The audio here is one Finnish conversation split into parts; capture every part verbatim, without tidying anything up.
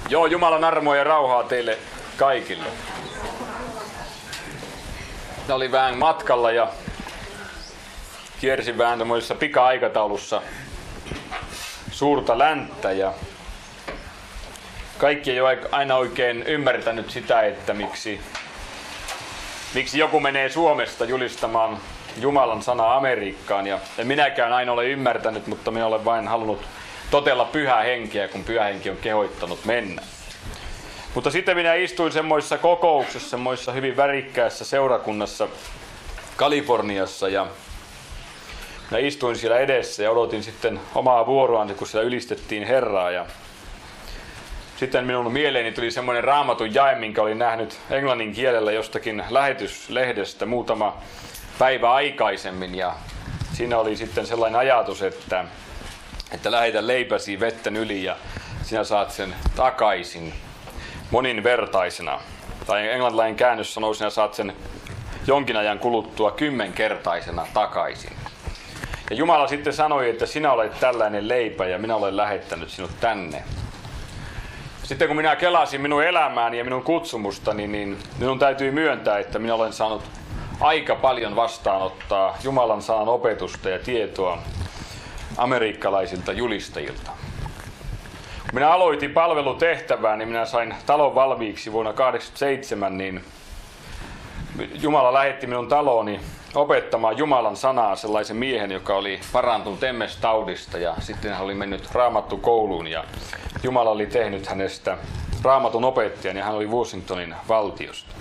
Joo, Jumalan armoa ja rauhaa teille kaikille. Mä olin vähän matkalla ja kiersin vähän tämmöisessä pika-aikataulussa suurta länttä ja kaikki ei ole aina oikein ymmärtänyt sitä, että miksi, miksi joku menee Suomesta julistamaan Jumalan sanaa Amerikkaan. Ja en minäkään aina ole ymmärtänyt, mutta minä olen vain halunnut totella pyhää henkeä, kun pyhä henki on kehoittanut mennä. Mutta sitten minä istuin semmoisessa kokouksessa, semmoisessa hyvin värikkäässä seurakunnassa Kaliforniassa ja minä istuin siellä edessä ja odotin sitten omaa vuoroani, kun siellä ylistettiin Herraa. Ja sitten minun mieleeni tuli semmoinen Raamatun jae, minkä olin nähnyt englannin kielellä jostakin lähetyslehdestä muutama päivä aikaisemmin. Ja siinä oli sitten sellainen ajatus, että, että lähetä leipäsi vetten yli ja sinä saat sen takaisin moninvertaisena. Tai englantilainen käännös sanoo, sinä saat sen jonkin ajan kuluttua kymmenkertaisena takaisin. Ja Jumala sitten sanoi, että sinä olet tällainen leipä ja minä olen lähettänyt sinut tänne. Sitten kun minä kelasin minun elämääni ja minun kutsumustani, niin minun täytyy myöntää, että minä olen saanut aika paljon vastaanottaa Jumalan sanan opetusta ja tietoa amerikkalaisilta julistajilta. Kun minä aloitin palvelutehtävää, niin minä sain talon valmiiksi vuonna tuhatyhdeksänsataakahdeksankymmentäseitsemän, niin Jumala lähetti minun talooni opettamaan Jumalan sanaa sellaisen miehen, joka oli parantunut M S-taudista ja sitten hän oli mennyt raamattukouluun ja Jumala oli tehnyt hänestä raamatun opettajan ja hän oli Washingtonin valtiosta.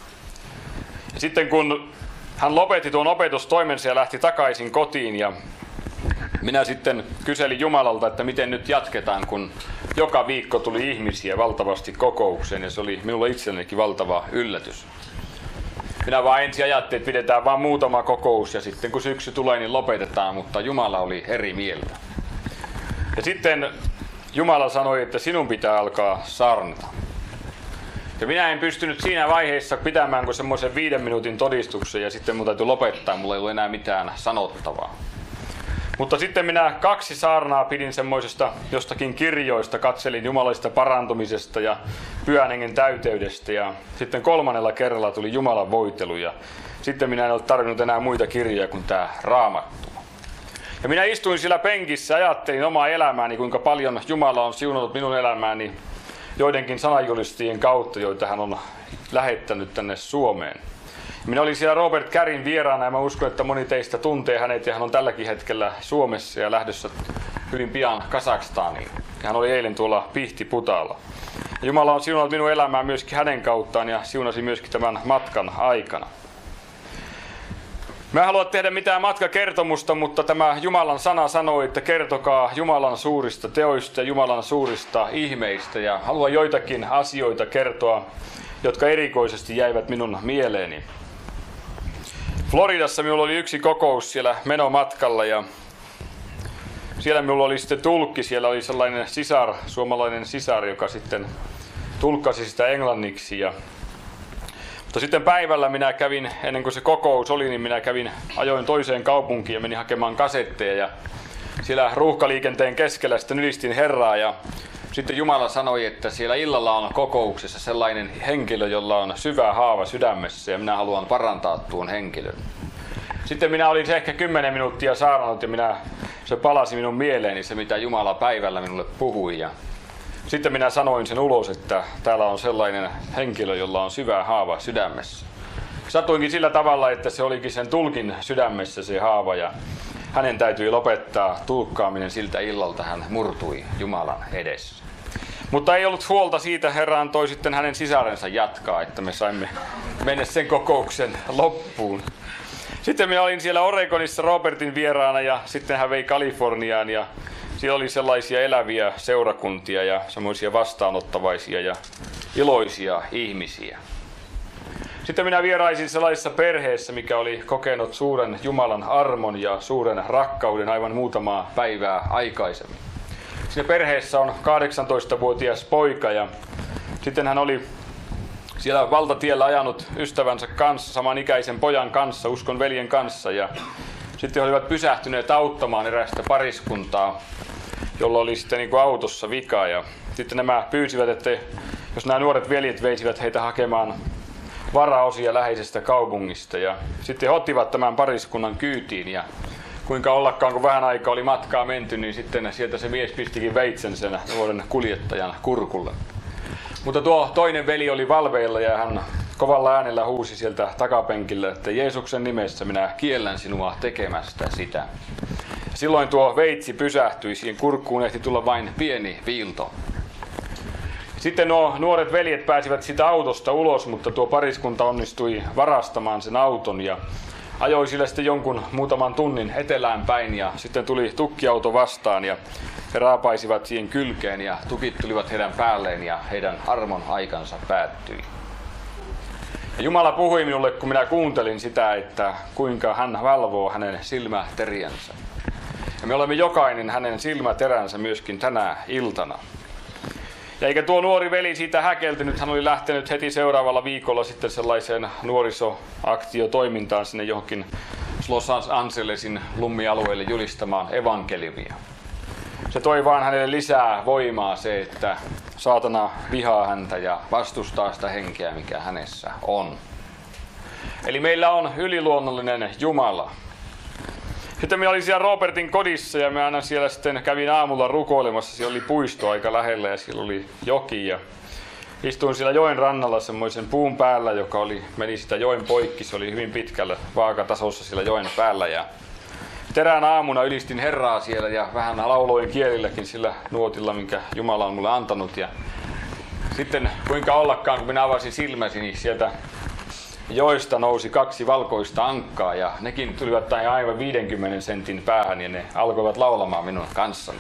Ja sitten kun hän lopetti tuon opetustoimensa ja lähti takaisin kotiin ja minä sitten kyselin Jumalalta, että miten nyt jatketaan, kun joka viikko tuli ihmisiä valtavasti kokoukseen ja se oli minulle itsellenikin valtava yllätys. Minä vaan ensin ajattelin, että pidetään vain muutama kokous ja sitten kun syksy tulee, niin lopetetaan, mutta Jumala oli eri mieltä. Ja sitten Jumala sanoi, että sinun pitää alkaa saarnata. Ja minä en pystynyt siinä vaiheessa pitämään kuin semmoisen viiden minuutin todistuksen ja sitten mun täytyy lopettaa, mulla ei ollut enää mitään sanottavaa. Mutta sitten minä kaksi saarnaa pidin semmoisesta jostakin kirjoista, katselin jumalista parantumisesta ja pyhän hengen täyteydestä ja sitten kolmannella kerralla tuli Jumalan voitelu ja sitten minä en ole tarvinnut enää muita kirjoja kuin tämä Raamattu. Ja minä istuin siellä penkissä ja ajattelin omaa elämääni, kuinka paljon Jumala on siunannut minun elämääni joidenkin sananjulistajien kautta, joita hän on lähettänyt tänne Suomeen. Minä olin siellä Robert Carryn vieraana ja mä uskon, että moni teistä tuntee hänet ja hän on tälläkin hetkellä Suomessa ja lähdössä hyvin pian Kazakstaniin. Hän oli eilen tuolla Pihtiputaalla. Jumala on siunannut minun elämää myöskin hänen kauttaan ja siunasi myöskin tämän matkan aikana. Mä en halua tehdä mitään matkakertomusta, mutta tämä Jumalan sana sanoi, että kertokaa Jumalan suurista teoista ja Jumalan suurista ihmeistä. Ja haluan joitakin asioita kertoa, jotka erikoisesti jäivät minun mieleeni. Floridassa minulla oli yksi kokous siellä menomatkalla ja siellä minulla oli sitten tulkki. Siellä oli sellainen sisar, suomalainen sisar, joka sitten tulkkasi sitä englanniksi. Ja mutta sitten päivällä minä kävin, ennen kuin se kokous oli, niin minä kävin, ajoin toiseen kaupunkiin ja menin hakemaan kasetteja. Ja siellä ruuhkaliikenteen keskellä sitten ylistin Herraa ja sitten Jumala sanoi, että siellä illalla on kokouksessa sellainen henkilö, jolla on syvä haava sydämessä ja minä haluan parantaa tuon henkilön. Sitten minä olin ehkä kymmenen minuuttia saarnannut ja minä, se palasi minun mieleeni se, mitä Jumala päivällä minulle puhui. Ja sitten minä sanoin sen ulos, että täällä on sellainen henkilö, jolla on syvä haava sydämessä. Satuinkin sillä tavalla, että se olikin sen tulkin sydämessä se haava ja hänen täytyi lopettaa tulkkaaminen siltä illalta, hän murtui Jumalan edessä. Mutta ei ollut huolta siitä, Herra antoi sitten hänen sisarensa jatkaa, että me saimme mennä sen kokouksen loppuun. Sitten minä olin siellä Oregonissa Robertin vieraana ja sitten hän vei Kaliforniaan ja siellä oli sellaisia eläviä seurakuntia ja semmoisia vastaanottavaisia ja iloisia ihmisiä. Sitten minä vieraisin sellaisessa perheessä, mikä oli kokenut suuren Jumalan armon ja suuren rakkauden aivan muutamaa päivää aikaisemmin. Siinä perheessä on kahdeksantoistavuotias poika ja sitten hän oli siellä valtatiellä ajanut ystävänsä kanssa, samanikäisen pojan kanssa, uskon veljen kanssa ja sitten he olivat pysähtyneet auttamaan erästä pariskuntaa. jolla oli sitten niin kuin autossa vika. Ja sitten nämä pyysivät, että jos nämä nuoret veljet veisivät heitä hakemaan varaosia läheisestä kaupungista. Ja sitten he ottivat tämän pariskunnan kyytiin ja kuinka ollakaan, kun vähän aikaa oli matkaa menty, niin sitten sieltä se mies pistikin veitsen sen nuoren kuljettajan kurkulle. Mutta tuo toinen veli oli valveilla ja hän kovalla äänellä huusi sieltä takapenkillä, että Jeesuksen nimessä minä kiellän sinua tekemästä sitä. Silloin tuo veitsi pysähtyi, siihen kurkkuun ehti tulla vain pieni viilto. Sitten nuo nuoret veljet pääsivät siitä autosta ulos, mutta tuo pariskunta onnistui varastamaan sen auton ja ajoi sillä sitten jonkun muutaman tunnin etelään päin ja sitten tuli tukkiauto vastaan ja he raapaisivat siihen kylkeen ja tukit tulivat heidän päälleen ja heidän armon aikansa päättyi. Ja Jumala puhui minulle, kun minä kuuntelin sitä, että kuinka hän valvoo hänen silmäteriänsä. Ja me olemme jokainen hänen silmäteränsä myöskin tänä iltana. Ja eikä tuo nuori veli siitä häkeltynyt, hän oli lähtenyt heti seuraavalla viikolla sitten sellaiseen nuorisoaktiotoimintaan sinne johonkin Los Angelesin lummialueelle julistamaan evankeliumia. Se toi vaan hänelle lisää voimaa se, että saatana vihaa häntä ja vastustaa sitä henkeä, mikä hänessä on. Eli meillä on yliluonnollinen Jumala. Sitten minä olin siellä Robertin kodissa ja mä aina siellä sitten kävin aamulla rukoilemassa. Siellä oli puisto aika lähellä ja siellä oli joki. Ja istuin siellä joen rannalla semmoisen puun päällä, joka oli, meni sitä joen poikki. Se oli hyvin pitkällä vaakatasossa siellä joen päällä. Ja terään aamuna ylistin Herraa siellä ja vähän lauloin kielilläkin sillä nuotilla, minkä Jumala on mulle antanut. Ja sitten kuinka ollakaan, kun minä avasin silmäsi, niin sieltä joista nousi kaksi valkoista ankkaa ja nekin tulivat aivan viidenkymmenen sentin päähän ja ne alkoivat laulamaan minun kanssani.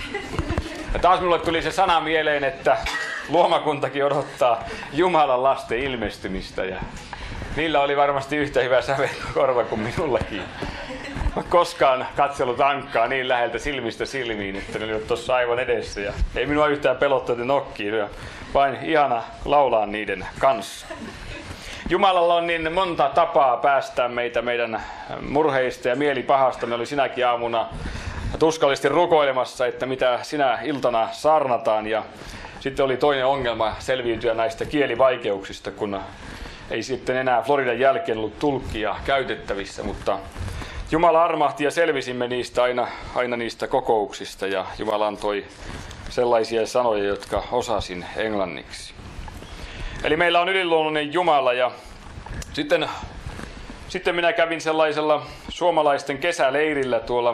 Ja taas minulle tuli se sana mieleen, että luomakuntakin odottaa Jumalan lasten ilmestymistä ja niillä oli varmasti yhtä hyvä sävelkorva kuin minullakin. Mä koskaan katsellut ankkaa niin läheltä silmistä silmiin, että ne olivat tuossa aivan edessä ja ei minua yhtään pelottaa, että nokkii, vain ihana laulaa niiden kanssa. Jumalalla on niin monta tapaa päästää meitä meidän murheista ja mielipahasta. Me oli sinäkin aamuna tuskallisesti rukoilemassa, että mitä sinä iltana saarnataan. Ja sitten oli toinen ongelma selviytyä näistä kielivaikeuksista, kun ei sitten enää Floridan jälkeen ollut tulkkia käytettävissä. Mutta Jumala armahti ja selvisimme niistä aina, aina niistä kokouksista ja Jumala antoi sellaisia sanoja, jotka osasin englanniksi. Eli meillä on yliluonnollinen Jumala ja sitten, sitten minä kävin sellaisella suomalaisten kesäleirillä tuolla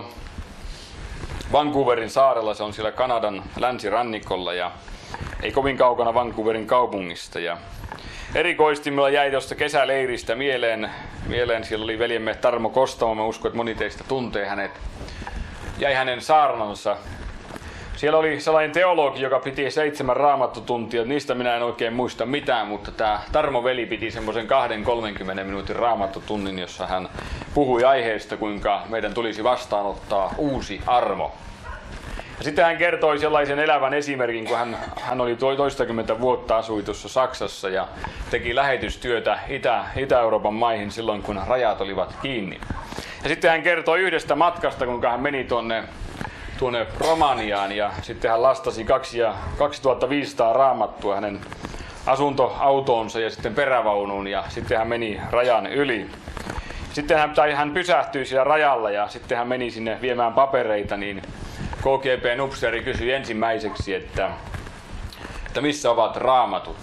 Vancouverin saarella. Se on siellä Kanadan länsirannikolla ja ei kovin kaukana Vancouverin kaupungista. Ja erikoisesti minulla jäi tuosta kesäleiristä mieleen, mieleen, siellä oli veljemme Tarmo Kostamo, mä uskon, että moni teistä tuntee hänet, jäi hänen saarnansa. Siellä oli sellainen teologi, joka piti seitsemän raamattutuntia. Niistä minä en oikein muista mitään, mutta tämä Tarmo veli piti semmoisen kahden kolmenkymmenen minuutin raamattutunnin, jossa hän puhui aiheesta, kuinka meidän tulisi vastaanottaa uusi armo. Ja sitten hän kertoi sellaisen elävän esimerkin, kun hän, hän oli toistakymmentä vuotta asui tuossa Saksassa ja teki lähetystyötä Itä, Itä-Euroopan maihin silloin, kun rajat olivat kiinni. Ja sitten hän kertoi yhdestä matkasta, kuinka hän meni tuonne tuonne Romaniaan ja sitten hän lastasi kaksituhattaviisisataa raamattua hänen asuntoautoonsa ja sitten perävaunuun ja sitten hän meni rajan yli. Sitten hän, tai hän pysähtyi siellä rajalla ja sitten hän meni sinne viemään papereita, niin K G P-upseeri kysyi ensimmäiseksi, että, että missä ovat raamatut.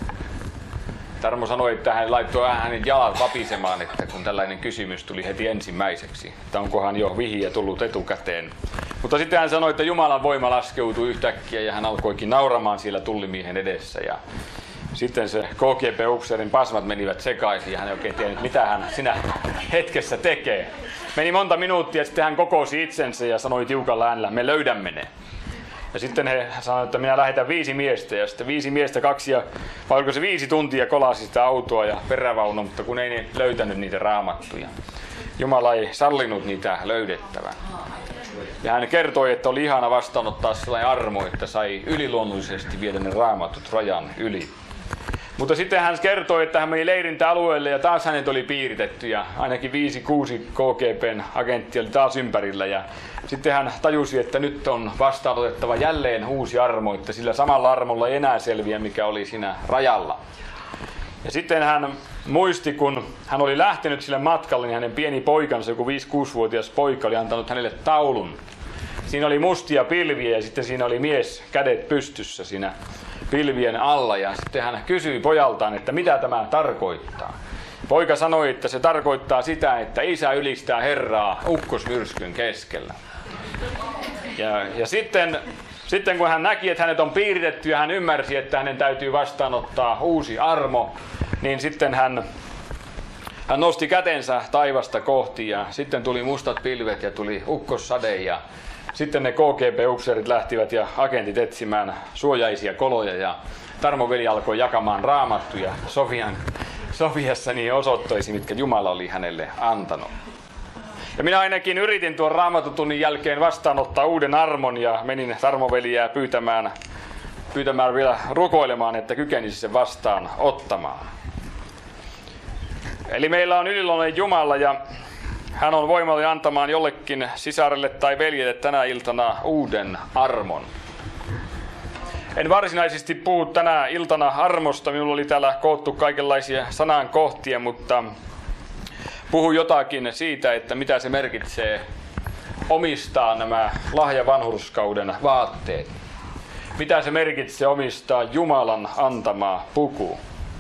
Tarmo sanoi, että hän laittoi hänen jalat vapisemaan, että kun tällainen kysymys tuli heti ensimmäiseksi, että onkohan jo vihje tullut etukäteen. Mutta sitten hän sanoi, että Jumalan voima laskeutui yhtäkkiä ja hän alkoikin nauramaan siellä tullimiehen edessä. Ja sitten se K G P-upseerin pasmat menivät sekaisin ja hän ei oikein tiennyt, mitä hän siinä hetkessä tekee. Meni monta minuuttia ja sitten hän kokosi itsensä ja sanoi tiukalla äänellä, me löydämme ne. Ja sitten he sanoivat, että minä lähetän viisi miestä ja sitten viisi miestä, kaksi ja vai oliko se viisi tuntia kolasi sitä autoa ja perävaunua, mutta kun ei ne löytänyt niitä raamattuja. Jumala ei sallinut niitä löydettävän. Ja hän kertoi, että oli ihana vastaanottaa sellainen armo, että sai yliluonnollisesti viedä ne raamatut rajan yli. Mutta sitten hän kertoi, että hän meni leirintäalueelle ja taas hänet oli piiritetty ja ainakin viisi kuusi K G B:n agenttia oli taas ympärillä. Ja sitten hän tajusi, että nyt on vastaanotettava jälleen uusi armo, että sillä samalla armolla ei enää selviä, mikä oli siinä rajalla. Ja sitten hän muisti, kun hän oli lähtenyt sille matkalle, niin hänen pieni poikansa, joku viisi kuusi-vuotias poika, oli antanut hänelle taulun. Siinä oli mustia pilviä ja sitten siinä oli mies kädet pystyssä siinä pilvien alla. Ja sitten hän kysyi pojaltaan, että mitä tämä tarkoittaa. Poika sanoi, että se tarkoittaa sitä, että isä ylistää Herraa ukkosmyrskyn keskellä. Ja, ja sitten, sitten kun hän näki, että hänet on piiritetty ja hän ymmärsi, että hänen täytyy vastaanottaa uusi armo, niin sitten hän, hän nosti kätensä taivasta kohti ja sitten tuli mustat pilvet ja tuli ukkossade ja sitten ne K G B-upseerit lähtivät ja agentit etsimään suojaisia koloja ja Tarmo-veli alkoi jakamaan raamattuja Sofian, Sofiassa niin osoittoisi, mitkä Jumala oli hänelle antanut. Ja minä ainakin yritin tuon raamatutunnin jälkeen vastaanottaa uuden armon ja menin Tarmo-veliä pyytämään, pyytämään vielä rukoilemaan, että kykenisi sen vastaan ottamaan. Eli meillä on yliluonnollinen Jumala ja hän on voimallinen antamaan jollekin sisarelle tai veljelle tänä iltana uuden armon. En varsinaisesti puhu tänä iltana armosta, minulla oli täällä koottu kaikenlaisia sanankohtia, mutta puhun jotakin siitä, että mitä se merkitsee omistaa nämä lahjavanhurskauden vaatteet. Mitä se merkitsee omistaa Jumalan antamaa puku.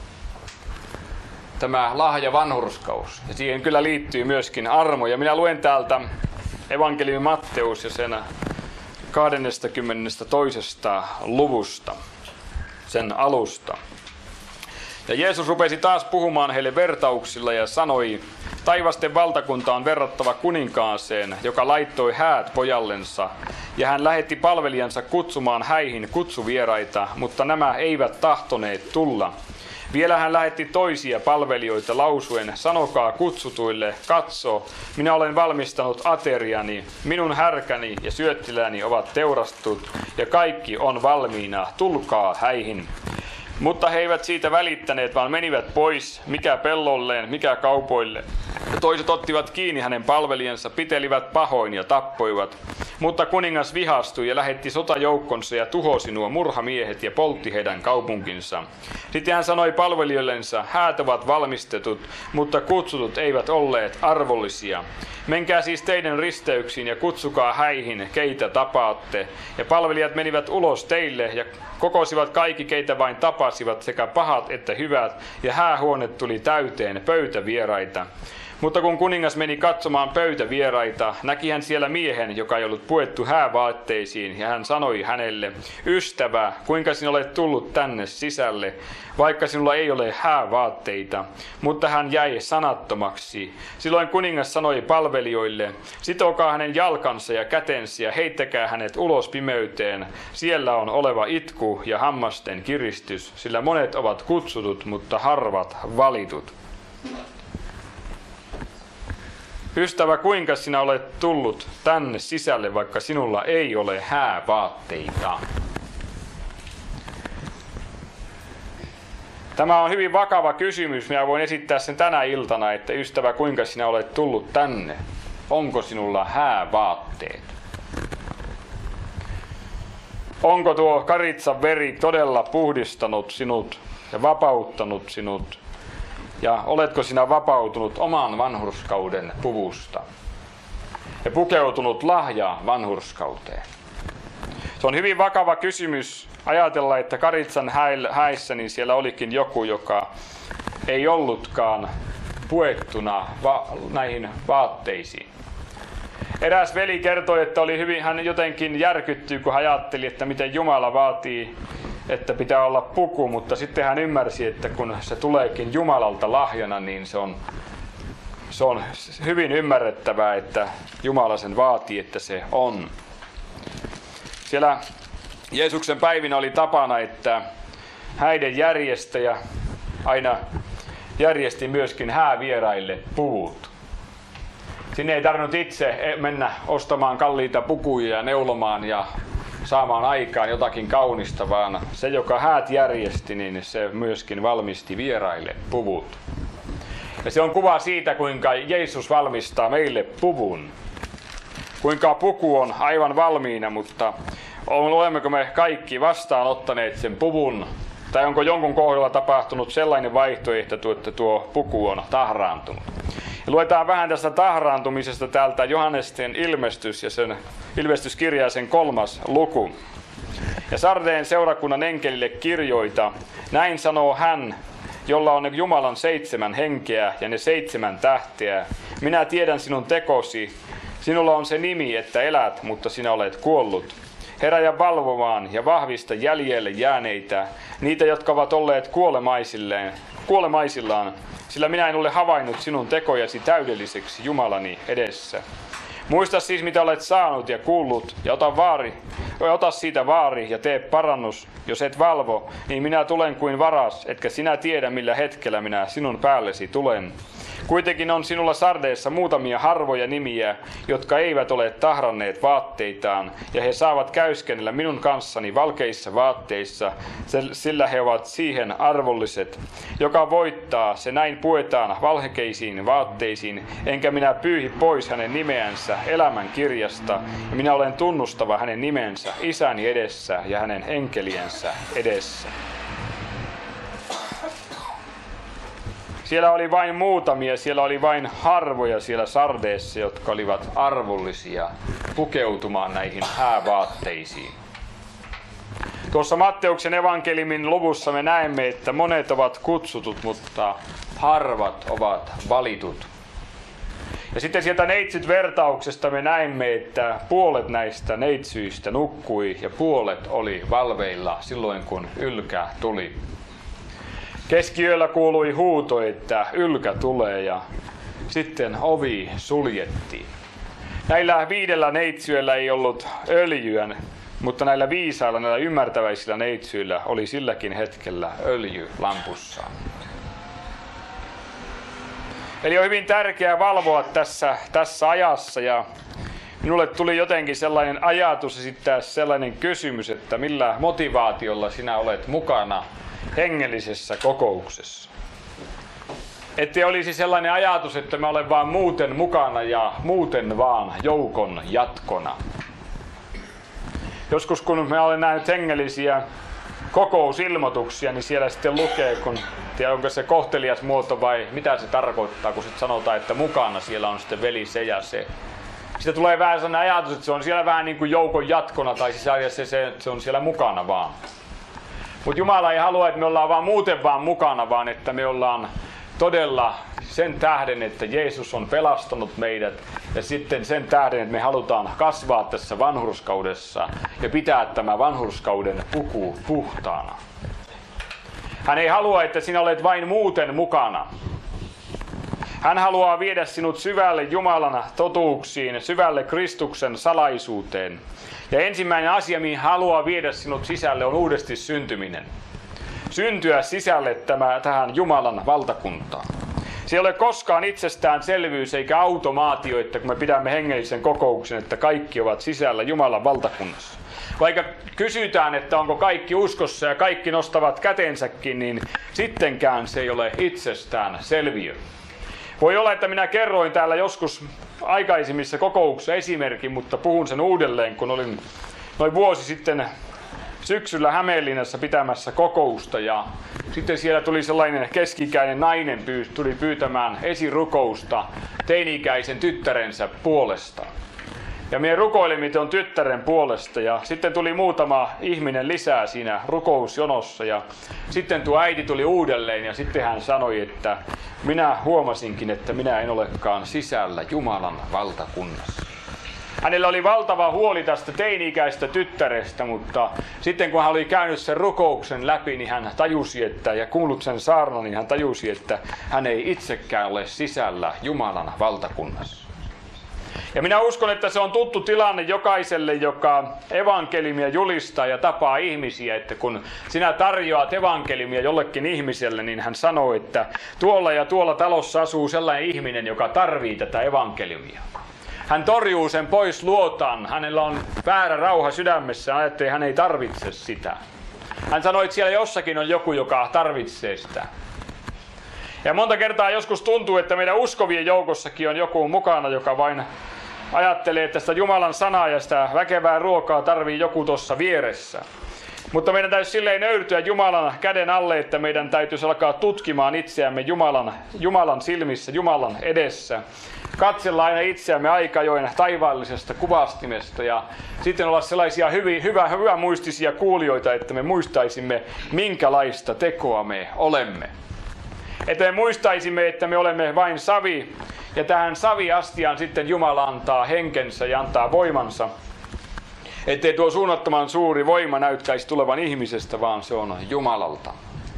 Tämä lahjavanhurskaus. Ja siihen kyllä liittyy myöskin armo. Ja minä luen täältä evankeliumi Matteus ja sen kahdeskymmenestoinen luvusta, sen alusta. Ja Jeesus rupesi taas puhumaan heille vertauksilla ja sanoi, taivasten valtakunta on verrattava kuninkaaseen, joka laittoi häät pojallensa, ja hän lähetti palvelijansa kutsumaan häihin kutsuvieraita, mutta nämä eivät tahtoneet tulla. Vielä hän lähetti toisia palvelijoita lausuen, sanokaa kutsutuille, katso, minä olen valmistanut ateriani, minun härkäni ja syöttiläni ovat teurastut, ja kaikki on valmiina, tulkaa häihin. Mutta he eivät siitä välittäneet, vaan menivät pois, mikä pellolleen, mikä kaupoille. Ja toiset ottivat kiinni hänen palvelijansa, pitelivät pahoin ja tappoivat. Mutta kuningas vihastui ja lähetti sotajoukkonsa ja tuhosi nuo murhamiehet ja poltti heidän kaupunkinsa. Sitten hän sanoi palvelijoillensa, häät ovat valmistetut, mutta kutsutut eivät olleet arvollisia. Menkää siis teidän risteyksiin ja kutsukaa häihin, keitä tapaatte. Ja palvelijat menivät ulos teille ja kokosivat kaikki, keitä vain tapasivat, sekä pahat että hyvät, ja häähuone tuli täyteen pöytävieraita. Mutta kun kuningas meni katsomaan pöytävieraita, näki hän siellä miehen, joka ei ollut puettu häävaatteisiin, ja hän sanoi hänelle, ystävä, kuinka sinä olet tullut tänne sisälle, vaikka sinulla ei ole häävaatteita. Mutta hän jäi sanattomaksi. Silloin kuningas sanoi palvelijoille, sitokaa hänen jalkansa ja kätensä ja heittäkää hänet ulos pimeyteen. Siellä on oleva itku ja hammasten kiristys, sillä monet ovat kutsutut, mutta harvat valitut. Ystävä, kuinka sinä olet tullut tänne sisälle, vaikka sinulla ei ole häävaatteita? Tämä on hyvin vakava kysymys. Minä voin esittää sen tänä iltana, että ystävä, kuinka sinä olet tullut tänne? Onko sinulla häävaatteet? Onko tuo karitsan veri todella puhdistanut sinut ja vapauttanut sinut? Ja oletko sinä vapautunut oman vanhurskauden puvusta ja pukeutunut lahjaa vanhurskauteen? Se on hyvin vakava kysymys ajatella, että karitsan häissä niin siellä olikin joku, joka ei ollutkaan puettuna va- näihin vaatteisiin. Eräs veli kertoi, että oli hyvin, hän jotenkin järkyttyi, kun hän ajatteli, että miten Jumala vaatii, että pitää olla puku, mutta sitten hän ymmärsi, että kun se tuleekin Jumalalta lahjana, niin se on, se on hyvin ymmärrettävää, että Jumala sen vaatii, että se on. Siellä Jeesuksen päivinä oli tapana, että häiden järjestäjä aina järjesti myöskin häävieraille puvut. Sinne ei tarvinnut itse mennä ostamaan kalliita pukuja ja neulomaan ja saamaan aikaan jotakin kaunista, vaan se, joka häät järjesti, niin se myöskin valmisti vieraille puvut. Ja se on kuva siitä, kuinka Jeesus valmistaa meille puvun. Kuinka puku on aivan valmiina, mutta olemmeko me kaikki vastaanottaneet sen puvun? Tai onko jonkun kohdalla tapahtunut sellainen vaihtoehto, että tuo puku on tahraantunut? Ja luetaan vähän tästä tahraantumisesta täältä Johannesten ilmestys ja sen ilmestyskirja sen kolmas luku. Ja Sardeen seurakunnan enkelille kirjoita, näin sanoo hän, jolla on Jumalan seitsemän henkeä ja ne seitsemän tähteä. Minä tiedän sinun tekosi. Sinulla on se nimi, että elät, mutta sinä olet kuollut. Heräjä valvomaan ja vahvista jäljelle jääneitä, niitä, jotka ovat olleet kuolemaisilleen, kuolemaisillaan, sillä minä en ole havainnut sinun tekojasi täydelliseksi Jumalani edessä. Muista siis, mitä olet saanut ja kuullut, ja ota, vaari, ota siitä vaari ja tee parannus. Jos et valvo, niin minä tulen kuin varas, etkä sinä tiedä, millä hetkellä minä sinun päällesi tulen. Kuitenkin on sinulla Sardeessa muutamia harvoja nimiä, jotka eivät ole tahranneet vaatteitaan, ja he saavat käyskennellä minun kanssani valkeissa vaatteissa, sillä he ovat siihen arvolliset. Joka voittaa, se näin puetaan valhekeisiin vaatteisiin, enkä minä pyyhi pois hänen nimeänsä elämän kirjasta, ja minä olen tunnustava hänen nimensä isäni edessä ja hänen enkeliensä edessä. Siellä oli vain muutamia, siellä oli vain harvoja siellä Sardeessa, jotka olivat arvollisia pukeutumaan näihin häävaatteisiin. Tuossa Matteuksen evankeliumin luvussa me näemme, että monet ovat kutsutut, mutta harvat ovat valitut. Ja sitten sieltä neitsyt-vertauksesta me näemme, että puolet näistä neitsyistä nukkui ja puolet oli valveilla silloin, kun ylkä tuli. Keskiyöllä kuului huuto, että ylkä tulee, ja sitten ovi suljettiin. Näillä viidellä neitsyöllä ei ollut öljyä, mutta näillä viisailla, näillä ymmärtäväisillä neitsyillä oli silläkin hetkellä öljy lampussaan. Eli on hyvin tärkeää valvoa tässä, tässä ajassa, ja minulle tuli jotenkin sellainen ajatus esittää sellainen kysymys, että millä motivaatiolla sinä olet mukana hengellisessä kokouksessa. Ettei olisi sellainen ajatus, että mä olen vaan muuten mukana ja muuten vaan joukon jatkona. Joskus kun mä olen nähnyt hengellisiä kokousilmoituksia, niin siellä sitten lukee, kun tiedä onko se kohtelias muoto vai mitä se tarkoittaa, kun sitten sanotaan, että mukana siellä on sitten veli se ja se. Sitten tulee vähän sellainen ajatus, että se on siellä vähän niin kuin joukon jatkona tai sisällössä se, se on siellä mukana vaan. Mutta Jumala ei halua, että me ollaan vaan muuten vaan mukana, vaan että me ollaan todella sen tähden, että Jeesus on pelastanut meidät, ja sitten sen tähden, että me halutaan kasvaa tässä vanhurskaudessa ja pitää tämä vanhurskauden puku puhtaana. Hän ei halua, että sinä olet vain muuten mukana. Hän haluaa viedä sinut syvälle Jumalan totuuksiin, syvälle Kristuksen salaisuuteen. Ja ensimmäinen asia, mihin haluaa viedä sinut sisälle, on uudesti syntyminen. Syntyä sisälle tämä, tähän Jumalan valtakuntaan. Se ei ole koskaan itsestäänselvyys eikä automaatio, että kun me pidämme hengellisen kokouksen, että kaikki ovat sisällä Jumalan valtakunnassa. Vaikka kysytään, että onko kaikki uskossa ja kaikki nostavat kätensäkin, niin sittenkään se ei ole itsestäänselviö. Voi olla, että minä kerroin täällä joskus aikaisemmissa kokouksissa esimerkin, mutta puhun sen uudelleen, kun olin noin vuosi sitten syksyllä Hämeenlinnassa pitämässä kokousta, ja sitten siellä tuli sellainen keski-ikäinen nainen pyy- tuli pyytämään esirukousta teini-ikäisen tyttärensä puolesta. Ja me rukoilimme tuon tyttären puolesta, ja sitten tuli muutama ihminen lisää siinä rukousjonossa, ja sitten tuo äiti tuli uudelleen, ja sitten hän sanoi, että minä huomasinkin, että minä en olekaan sisällä Jumalan valtakunnassa. Hänellä oli valtava huoli tästä teini-ikäistä tyttärestä, mutta sitten kun hän oli käynyt sen rukouksen läpi, niin hän tajusi, että, ja kuullut sen saarnan, niin hän tajusi, että hän ei itsekään ole sisällä Jumalan valtakunnassa. Ja minä uskon, että se on tuttu tilanne jokaiselle, joka evankeliumia julistaa ja tapaa ihmisiä, että kun sinä tarjoat evankeliumia jollekin ihmiselle, niin hän sanoo, että tuolla ja tuolla talossa asuu sellainen ihminen, joka tarvitsee tätä evankeliumia. Hän torjuu sen pois luotaan. Hänellä on väärä rauha sydämessä. Ajattelee, hän ei tarvitse sitä. Hän sanoi, että siellä jossakin on joku, joka tarvitsee sitä. Ja monta kertaa joskus tuntuu, että meidän uskovien joukossakin on joku mukana, joka vain ajattelee, että sitä Jumalan sanaa ja sitä väkevää ruokaa tarvii joku tuossa vieressä. Mutta meidän täytyy silleen nöyrtyä Jumalan käden alle, että meidän täytyisi alkaa tutkimaan itseämme Jumalan, Jumalan silmissä, Jumalan edessä. Katsella aina itseämme aika ajoin taivaallisesta kuvastimesta ja sitten olla sellaisia hyvin, hyvä, hyvä muistisia kuulijoita, että me muistaisimme, minkälaista tekoa me olemme. Että me muistaisimme, että me olemme vain savi ja tähän saviastiaan sitten Jumala antaa henkensä ja antaa voimansa. Ettei tuo suunnattoman suuri voima näyttäisi tulevan ihmisestä, vaan se on Jumalalta.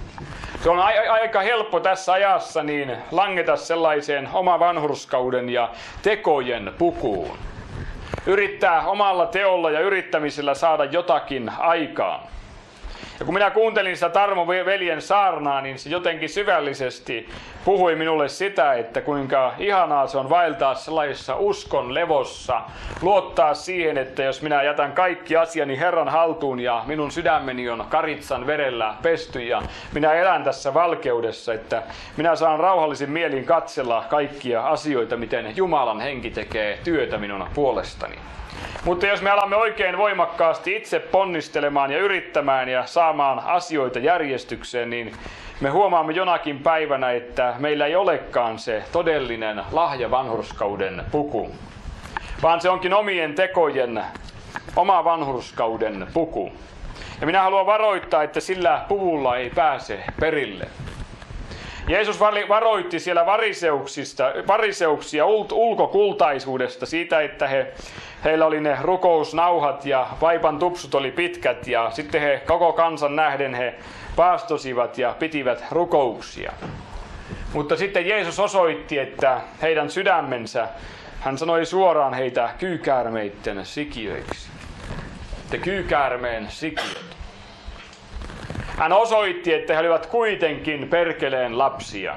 Se on aika helppo tässä ajassa niin langeta sellaiseen oma vanhurskauden ja tekojen pukuun. Yrittää omalla teolla ja yrittämisellä saada jotakin aikaan. Ja kun minä kuuntelin sitä Tarmo veljen saarnaa, niin se jotenkin syvällisesti puhui minulle sitä, että kuinka ihanaa se on vaeltaa sellaisessa uskon levossa, luottaa siihen, että jos minä jätän kaikki asiani Herran haltuun ja minun sydämeni on karitsan verellä pesty ja minä elän tässä valkeudessa, että minä saan rauhallisin mielin katsella kaikkia asioita, miten Jumalan henki tekee työtä minun puolestani. Mutta jos me alamme oikein voimakkaasti itse ponnistelemaan ja yrittämään ja saamaan asioita järjestykseen, niin me huomaamme jonakin päivänä, että meillä ei olekaan se todellinen lahja vanhurskauden puku, vaan se onkin omien tekojen, oma vanhurskauden puku. Ja minä haluan varoittaa, että sillä puvulla ei pääse perille. Jeesus varoitti siellä variseuksista, variseuksia ulkokultaisuudesta, siitä, että he, heillä oli ne rukousnauhat ja vaipan tupsut oli pitkät ja sitten he koko kansan nähden he paastosivat ja pitivät rukouksia. Mutta sitten Jeesus osoitti, että heidän sydämensä, hän sanoi suoraan heitä kyykäärmeitten sikiöiksi. Te kyykäärmeen sikiöt. Hän osoitti, että he olivat kuitenkin perkeleen lapsia.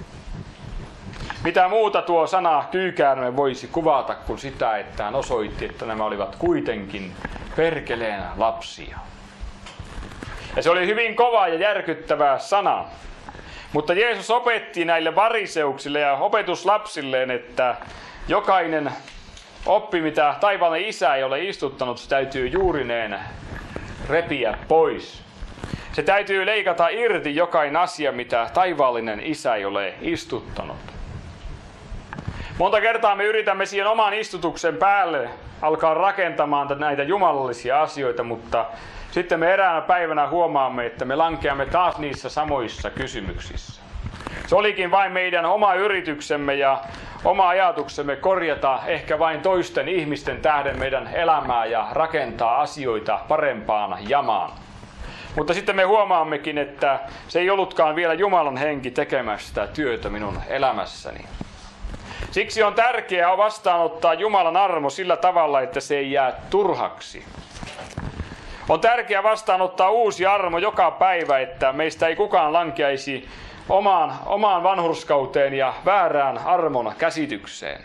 Mitä muuta tuo sana kyykäärme voisi kuvata kuin sitä, että hän osoitti, että nämä olivat kuitenkin perkeleen lapsia. Ja se oli hyvin kova ja järkyttävä sana. Mutta Jeesus opetti näille variseuksille ja opetuslapsilleen, että jokainen oppi, mitä taivaallinen Isä ei ole istuttanut, se täytyy juurineen repiä pois. Se täytyy leikata irti jokainen asia, mitä taivaallinen Isä ei ole istuttanut. Monta kertaa me yritämme siihen oman istutuksen päälle alkaa rakentamaan näitä jumalallisia asioita, mutta sitten me eräänä päivänä huomaamme, että me lankeamme taas niissä samoissa kysymyksissä. Se olikin vain meidän oma yrityksemme ja oma ajatuksemme korjata ehkä vain toisten ihmisten tähden meidän elämää ja rakentaa asioita parempaan jamaan. Mutta sitten me huomaammekin, että se ei ollutkaan vielä Jumalan henki tekemässä sitä työtä minun elämässäni. Siksi on tärkeää vastaanottaa Jumalan armo sillä tavalla, että se ei jää turhaksi. On tärkeää vastaanottaa uusi armo joka päivä, että meistä ei kukaan lankeaisi omaan, omaan vanhurskauteen ja väärään armon käsitykseen.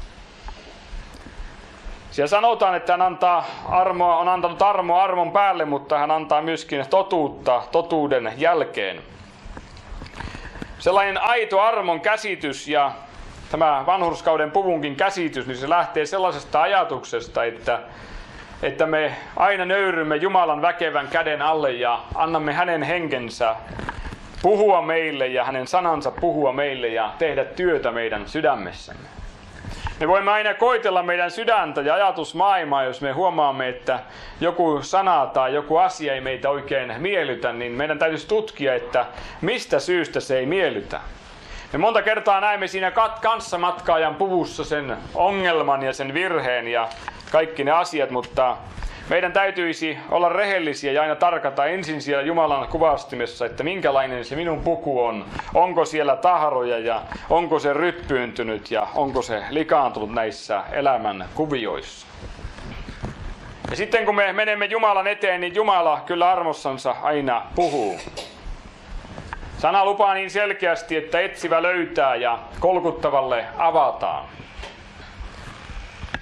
Siellä sanotaan, että hän antaa armoa, on antanut armoa armon päälle, mutta hän antaa myöskin totuutta totuuden jälkeen. Sellainen aito armon käsitys ja tämä vanhurskauden puvunkin käsitys, niin se lähtee sellaisesta ajatuksesta, että, että me aina nöyrymme Jumalan väkevän käden alle ja annamme hänen henkensä puhua meille ja hänen sanansa puhua meille ja tehdä työtä meidän sydämessämme. Me voimme aina koitella meidän sydäntä ja ajatusmaailmaa, jos me huomaamme, että joku sana tai joku asia ei meitä oikein miellytä, niin meidän täytyisi tutkia, että mistä syystä se ei miellytä. Me monta kertaa näemme siinä kanssamatkaajan puvussa sen ongelman ja sen virheen ja kaikki ne asiat, mutta meidän täytyisi olla rehellisiä ja aina tarkata ensin siellä Jumalan kuvastimessa, että minkälainen se minun puku on. Onko siellä tahroja ja onko se ryppyyntynyt ja onko se likaantunut näissä elämän kuvioissa. Ja sitten kun me menemme Jumalan eteen, niin Jumala kyllä armossansa aina puhuu. Sana lupaa niin selkeästi, että etsivä löytää ja kolkuttavalle avataan.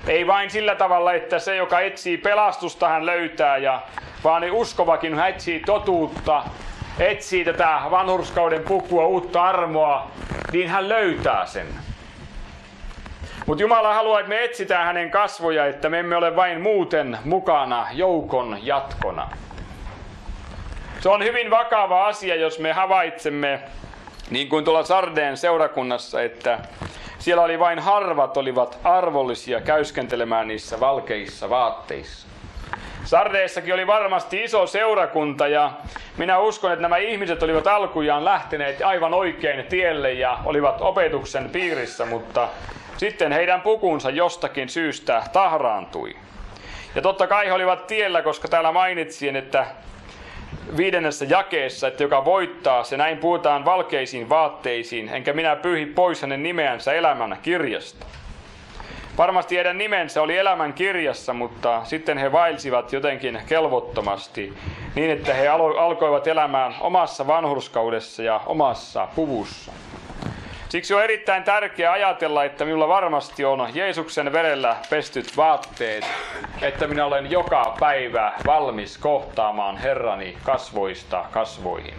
Ei vain sillä tavalla, että se, joka etsii pelastusta, hän löytää, ja, vaan uskovakin, hän etsii totuutta, etsii tätä vanhurskauden pukua, uutta armoa, niin hän löytää sen. Mutta Jumala haluaa, että me etsitään hänen kasvoja, että me emme ole vain muuten mukana joukon jatkona. Se on hyvin vakava asia, jos me havaitsemme, niin kuin tuolla Sardeen seurakunnassa, että siellä oli vain harvat olivat arvollisia käyskentelemään niissä valkeissa vaatteissa. Sardeessakin oli varmasti iso seurakunta, ja minä uskon, että nämä ihmiset olivat alkujaan lähteneet aivan oikein tielle ja olivat opetuksen piirissä, mutta sitten heidän pukunsa jostakin syystä tahraantui. Ja totta kai he olivat tiellä, koska täällä mainitsin, että viidennessä jakeessa, että joka voittaa, se näin puhutaan valkeisiin vaatteisiin, enkä minä pyyhi pois hänen nimeänsä elämän kirjasta. Varmasti heidän nimensä oli elämän kirjassa, mutta sitten he vaelsivat jotenkin kelvottomasti niin, että he alkoivat elämään omassa vanhurskaudessa ja omassa puvussa. Siksi on erittäin tärkeää ajatella, että minulla varmasti on Jeesuksen verellä pestyt vaatteet, että minä olen joka päivä valmis kohtaamaan Herrani kasvoista kasvoihin.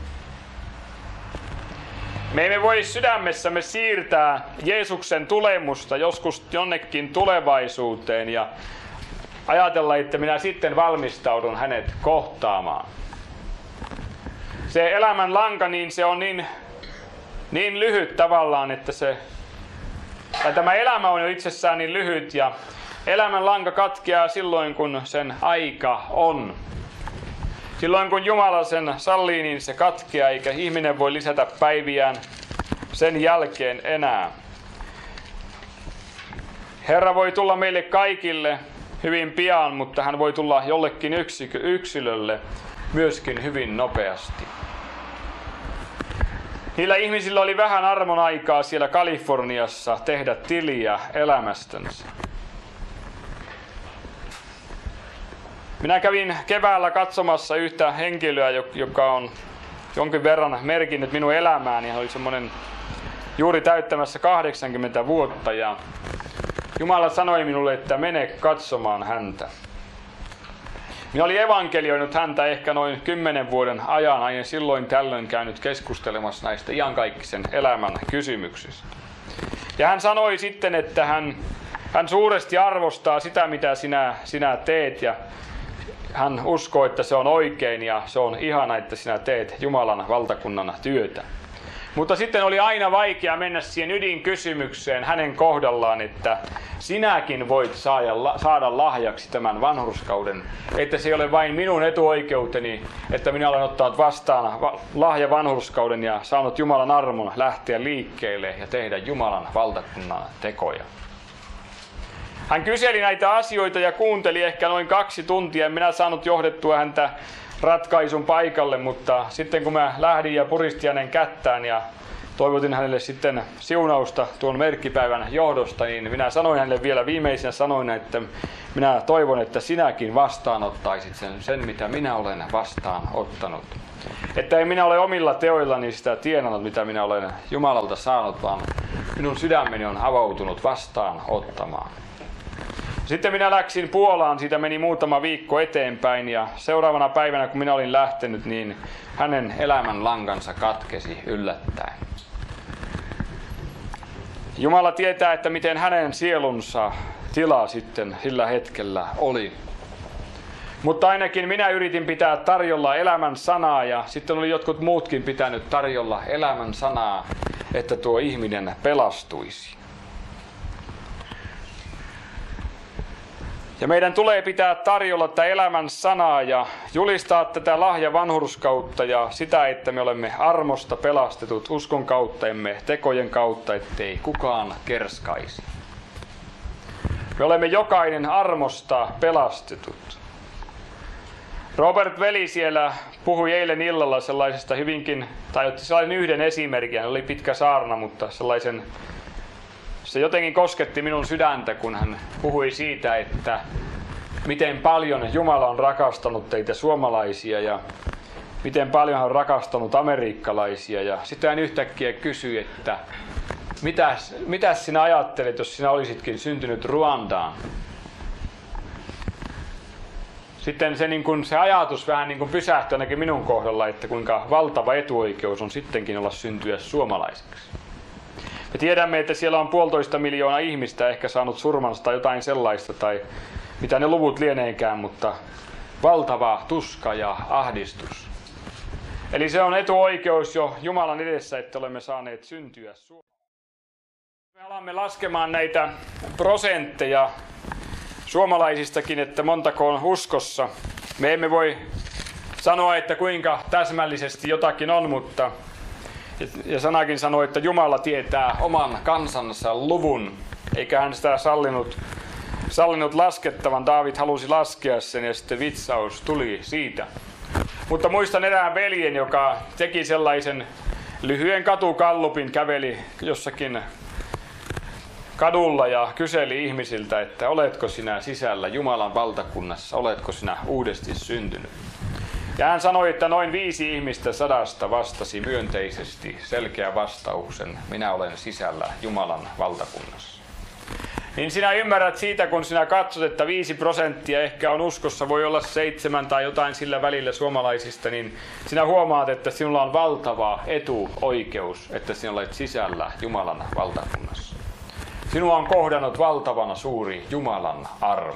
Me emme voi sydämessämme siirtää Jeesuksen tulemusta joskus jonnekin tulevaisuuteen ja ajatella, että minä sitten valmistaudun hänet kohtaamaan. Se elämän lanka, niin se on niin, niin lyhyt tavallaan, että se, tai tämä elämä on jo itsessään niin lyhyt, ja elämän lanka katkeaa silloin, kun sen aika on. Silloin kun Jumala sen sallii, niin se katkeaa, eikä ihminen voi lisätä päiviään sen jälkeen enää. Herra voi tulla meille kaikille hyvin pian, mutta hän voi tulla jollekin yksilölle myöskin hyvin nopeasti. Niillä ihmisillä oli vähän armon aikaa siellä Kaliforniassa tehdä tiliä elämästänsä. Minä kävin keväällä katsomassa yhtä henkilöä, joka on jonkin verran merkinnyt minun elämääni. Hän oli semmoinen juuri täyttämässä kahdeksankymmentä vuotta, ja Jumala sanoi minulle, että mene katsomaan häntä. Minä olin evankelioinut häntä ehkä noin kymmenen vuoden ajan, aina silloin tällöin käynyt keskustelemassa näistä iankaikkisen elämän kysymyksistä. Ja hän sanoi sitten, että hän, hän suuresti arvostaa sitä, mitä sinä, sinä teet, ja hän uskoo, että se on oikein ja se on ihana, että sinä teet Jumalan valtakunnan työtä. Mutta sitten oli aina vaikea mennä siihen ydinkysymykseen hänen kohdallaan, että sinäkin voit saada lahjaksi tämän vanhurskauden. Että se ei ole vain minun etuoikeuteni, että minä olen ottanut vastaan lahja vanhurskauden ja saanut Jumalan armon lähteä liikkeelle ja tehdä Jumalan valtakunnan tekoja. Hän kyseli näitä asioita ja kuunteli ehkä noin kaksi tuntia. En minä saanut johdettua häntä ratkaisun paikalle, mutta sitten kun mä lähdin ja puristin hänen kättään ja toivotin hänelle sitten siunausta tuon merkkipäivän johdosta, niin minä sanoin hänelle vielä viimeisenä sanoina, että minä toivon, että sinäkin vastaanottaisit sen, sen mitä minä olen vastaanottanut. Että ei minä ole omilla teoillani sitä tienannut, mitä minä olen Jumalalta saanut, vaan minun sydämeni on avautunut vastaanottamaan. Sitten minä läksin Puolaan, siitä meni muutama viikko eteenpäin, ja seuraavana päivänä kun minä olin lähtenyt, niin hänen elämän lankansa katkesi yllättäen. Jumala tietää, että miten hänen sielunsa tila sitten sillä hetkellä oli. Mutta ainakin minä yritin pitää tarjolla elämän sanaa, ja sitten oli jotkut muutkin pitänyt tarjolla elämän sanaa, että tuo ihminen pelastuisi. Ja meidän tulee pitää tarjolla tätä elämän sanaa ja julistaa tätä lahja vanhurskautta ja sitä, että me olemme armosta pelastetut uskon kautta, emme tekojen kautta, ettei kukaan kerskaisi. Me olemme jokainen armosta pelastetut. Robert Veli siellä puhui eilen illalla sellaisesta hyvinkin, tai otti sellaisen yhden esimerkin, hän oli pitkä saarna, mutta sellaisen, se jotenkin kosketti minun sydäntä, kun hän puhui siitä, että miten paljon Jumala on rakastanut teitä suomalaisia ja miten paljon hän on rakastanut amerikkalaisia. Ja sitten hän yhtäkkiä kysyi, että mitäs, mitäs sinä ajattelet, jos sinä olisitkin syntynyt Ruandaan? Sitten se, niin kun, se ajatus vähän niin kuin pysähtyi ainakin minun kohdalla, että kuinka valtava etuoikeus on sittenkin olla syntyä suomalaiseksi. Me tiedämme, että siellä on puolitoista miljoonaa ihmistä ehkä saanut surmansa tai jotain sellaista, tai mitä ne luvut lieneekään, mutta valtava tuska ja ahdistus. Eli se on etuoikeus jo Jumalan edessä, että olemme saaneet syntyä Suomeen. Me alamme laskemaan näitä prosentteja suomalaisistakin, että montako on uskossa. Me emme voi sanoa, että kuinka täsmällisesti jotakin on, mutta ja sanakin sanoo, että Jumala tietää oman kansansa luvun, eikä hän sitä sallinut, sallinut laskettavan. Daavid halusi laskea sen ja sitten vitsaus tuli siitä. Mutta muistan erään veljen, joka teki sellaisen lyhyen katukallupin, käveli jossakin kadulla ja kyseli ihmisiltä, että oletko sinä sisällä Jumalan valtakunnassa, oletko sinä uudesti syntynyt. Ja hän sanoi, että noin viisi ihmistä sadasta vastasi myönteisesti selkeä vastauksen, minä olen sisällä Jumalan valtakunnassa. Niin sinä ymmärrät siitä, kun sinä katsot, että viisi prosenttia ehkä on uskossa, voi olla seitsemän tai jotain sillä välillä suomalaisista, niin sinä huomaat, että sinulla on valtava etuoikeus, että sinä olet sisällä Jumalan valtakunnassa. Sinua on kohdannut valtavana suuri Jumalan armo.